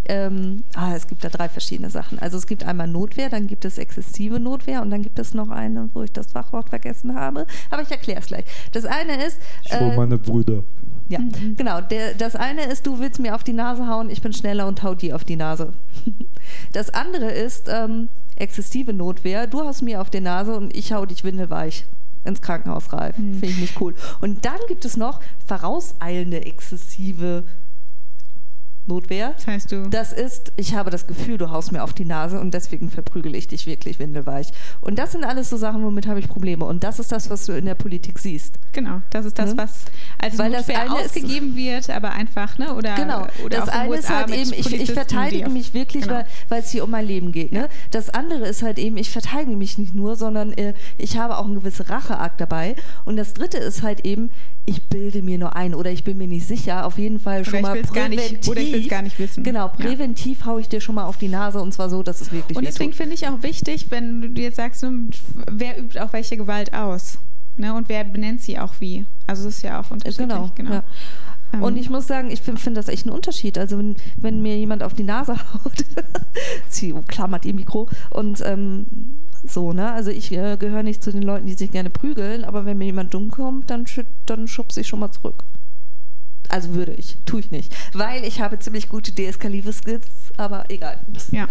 es gibt da 3 verschiedene Sachen. Also es gibt einmal Notwehr, dann gibt es exzessive Notwehr und dann gibt es noch eine, wo ich das Fachwort vergessen habe. Aber ich erkläre es gleich. Das eine ist... Schon meine Brüder. Ja, genau. Das eine ist, du willst mir auf die Nase hauen, ich bin schneller und hau dir auf die Nase. Das andere ist exzessive Notwehr. Du haust mir auf die Nase und ich hau dich windelweich ins Krankenhaus reif. Finde ich nicht cool. Und dann gibt es noch vorauseilende exzessive Notwehr. Das heißt das ist, ich habe das Gefühl, du haust mir auf die Nase und deswegen verprügele ich dich wirklich windelweich. Und das sind alles so Sachen, womit habe ich Probleme. Und das ist das, was du in der Politik siehst. Genau, das ist das, was als Notwehr ausgegeben wird, aber einfach, ne? Oder, genau, oder das eine ist halt eben, ich verteidige mich wirklich, genau, weil es hier um mein Leben geht. Ne? Ja. Das andere ist halt eben, ich verteidige mich nicht nur, sondern ich habe auch einen gewissen Racheakt dabei. Und das dritte ist halt eben, ich bilde mir nur ein oder ich bin mir nicht sicher, auf jeden Fall schon mal präventiv. Oder ich will es gar nicht wissen. Genau, präventiv haue ich dir schon mal auf die Nase und zwar so, dass es wirklich Und deswegen finde ich auch wichtig, wenn du jetzt sagst, wer übt auch welche Gewalt aus? Ne? Und wer benennt sie auch wie? Also es ist ja auch unterschiedlich. Genau. Ja. Und ich muss sagen, ich finde das echt ein Unterschied. Also wenn mir jemand auf die Nase haut, sie klammert ihr Mikro und so, ne? Also ich gehöre nicht zu den Leuten, die sich gerne prügeln, aber wenn mir jemand dumm kommt, dann schubse ich schon mal zurück. Also würde ich, tue ich nicht. Weil ich habe ziemlich gute deeskalive Skills, aber egal. Ja.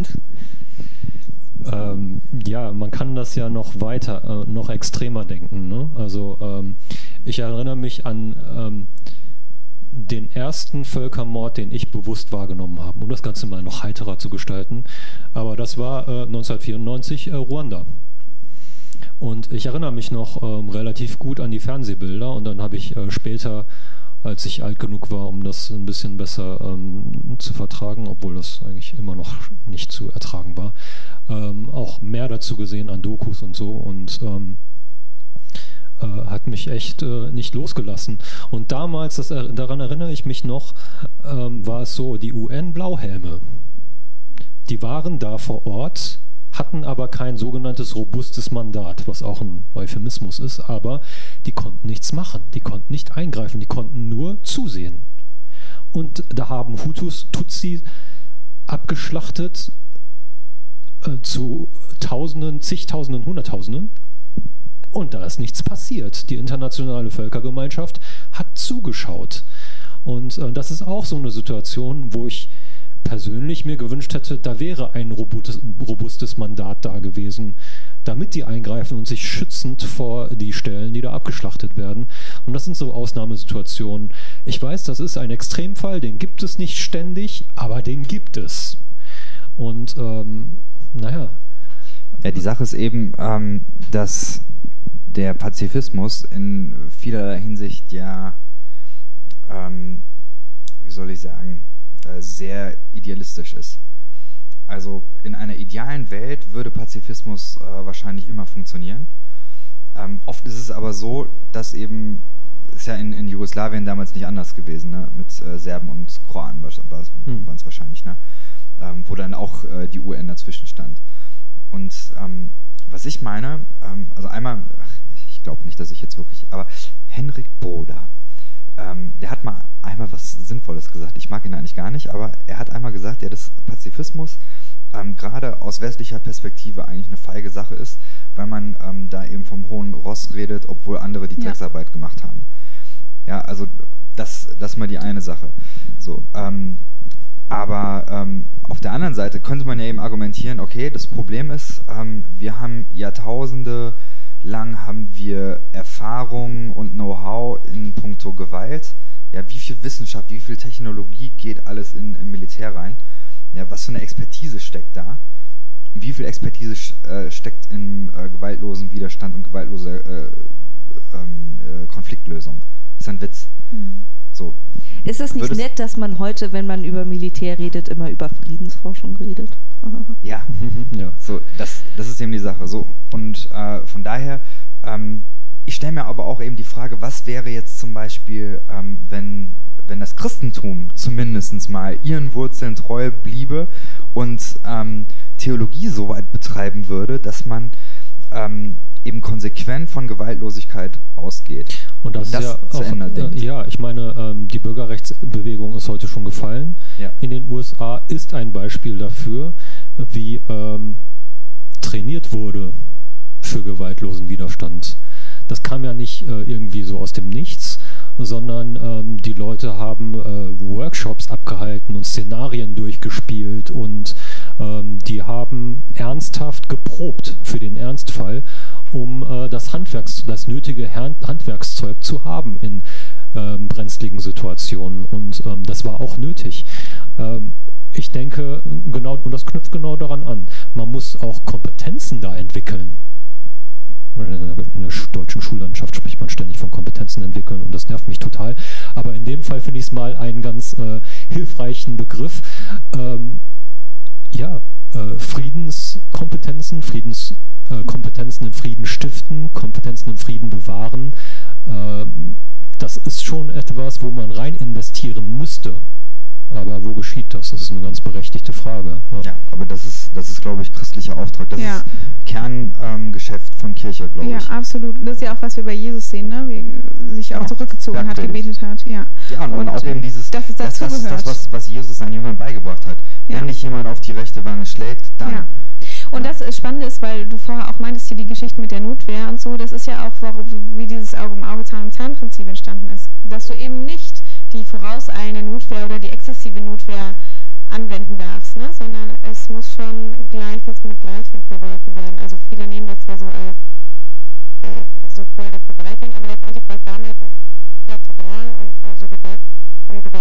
Ja, man kann das ja noch weiter, noch extremer denken. Ne? Also ich erinnere mich an den ersten Völkermord, den ich bewusst wahrgenommen habe, um das Ganze mal noch heiterer zu gestalten. Aber das war 1994 Ruanda. Und ich erinnere mich noch relativ gut an die Fernsehbilder und dann habe ich später, als ich alt genug war, um das ein bisschen besser zu vertragen, obwohl das eigentlich immer noch nicht zu ertragen war, auch mehr dazu gesehen an Dokus und so und hat mich echt nicht losgelassen. Und damals, daran erinnere ich mich noch, war es so, die UN-Blauhelme, die waren da vor Ort, hatten aber kein sogenanntes robustes Mandat, was auch ein Euphemismus ist, aber die konnten nichts machen, die konnten nicht eingreifen, die konnten nur zusehen. Und da haben Hutus Tutsi abgeschlachtet zu Tausenden, zigtausenden, Hunderttausenden. Und da ist nichts passiert. Die internationale Völkergemeinschaft hat zugeschaut. Und das ist auch so eine Situation, wo ich persönlich mir gewünscht hätte, da wäre ein robustes Mandat da gewesen, damit die eingreifen und sich schützend vor die stellen, die da abgeschlachtet werden. Und das sind so Ausnahmesituationen. Ich weiß, das ist ein Extremfall, den gibt es nicht ständig, aber den gibt es. Und naja. Ja, die Sache ist eben, dass der Pazifismus in vielerlei Hinsicht ja, wie soll ich sagen, sehr idealistisch ist. Also in einer idealen Welt würde Pazifismus wahrscheinlich immer funktionieren. Oft ist es aber so, dass eben, ist ja in Jugoslawien damals nicht anders gewesen, ne? Mit Serben und Kroaten waren es wahrscheinlich, ne? Wo dann auch die UN dazwischen stand. Und was ich meine, also einmal, ich glaube nicht, dass ich jetzt wirklich, aber Henrik Broda, der hat mal einmal was Sinnvolles gesagt. Ich mag ihn eigentlich gar nicht, aber er hat einmal gesagt, ja, dass Pazifismus gerade aus westlicher Perspektive eigentlich eine feige Sache ist, weil man da eben vom hohen Ross redet, obwohl andere die Drecksarbeit gemacht haben. Ja, also das mal die eine Sache. So, aber auf der anderen Seite könnte man ja eben argumentieren, okay, das Problem ist, wir haben Jahrtausende lang haben wir Erfahrung und Know-how in puncto Gewalt. Ja, wie viel Wissenschaft, wie viel Technologie geht alles in Militär rein? Ja, was für eine Expertise steckt da? Wie viel Expertise steckt in gewaltlosen Widerstand und gewaltloser Konfliktlösung? Das ist ein Witz. So. Ist es nicht nett, dass man heute, wenn man über Militär redet, immer über Friedensforschung redet? Ja, ja. So, das ist eben die Sache. So, und von daher, ich stelle mir aber auch eben die Frage, was wäre jetzt zum Beispiel, wenn das Christentum zumindest mal ihren Wurzeln treu bliebe und Theologie so weit betreiben würde, dass man eben konsequent von Gewaltlosigkeit ausgeht. Und das ist ja zu Ende denkt. Ja, ich meine, die Bürgerrechtsbewegung ist heute schon gefallen. Ja. In den USA ist ein Beispiel dafür, wie trainiert wurde für gewaltlosen Widerstand. Das kam ja nicht irgendwie so aus dem Nichts, sondern die Leute haben Workshops abgehalten und Szenarien durchgespielt und die haben ernsthaft geprobt für den Ernstfall, um das nötige Handwerkszeug zu haben in brenzligen Situationen. Und das war auch nötig. Ich denke, genau, und das knüpft genau daran an, man muss auch Kompetenzen da entwickeln. In der deutschen Schullandschaft spricht man ständig von Kompetenzen entwickeln und das nervt mich total. Aber in dem Fall finde ich es mal einen ganz hilfreichen Begriff. Friedenskompetenzen, Kompetenzen im Frieden stiften, Kompetenzen im Frieden bewahren. Das ist schon etwas, wo man rein investieren müsste. Aber wo geschieht das? Das ist eine ganz berechtigte Frage. Ja, aber das ist, glaube ich, christlicher Auftrag. Das ist Kerngeschäft von Kirche, glaube ich. Ja, absolut. Und das ist ja auch, was wir bei Jesus sehen, ne? Wie er sich auch zurückgezogen hat, gebetet hat. Ja, und auch eben dieses, das ist das, was Jesus seinen Jüngern beigebracht hat. Wenn dich jemand auf die rechte Wange schlägt, dann... Ja. Und das Spannende ist, weil du vorher auch meintest, hier die Geschichte mit der Notwehr und so, das ist ja auch, wie dieses Auge-um-Auge, Zahn-um-Zahn-Prinzip entstanden ist. Dass du eben nicht die vorauseilende Notwehr oder die exzessive Notwehr anwenden darfst, ne? Sondern es muss schon Gleiches mit Gleichem vergolten werden. Also viele nehmen das ja so als so voll das Gewaltding, aber letztendlich war es damals dazu da und so gedacht, um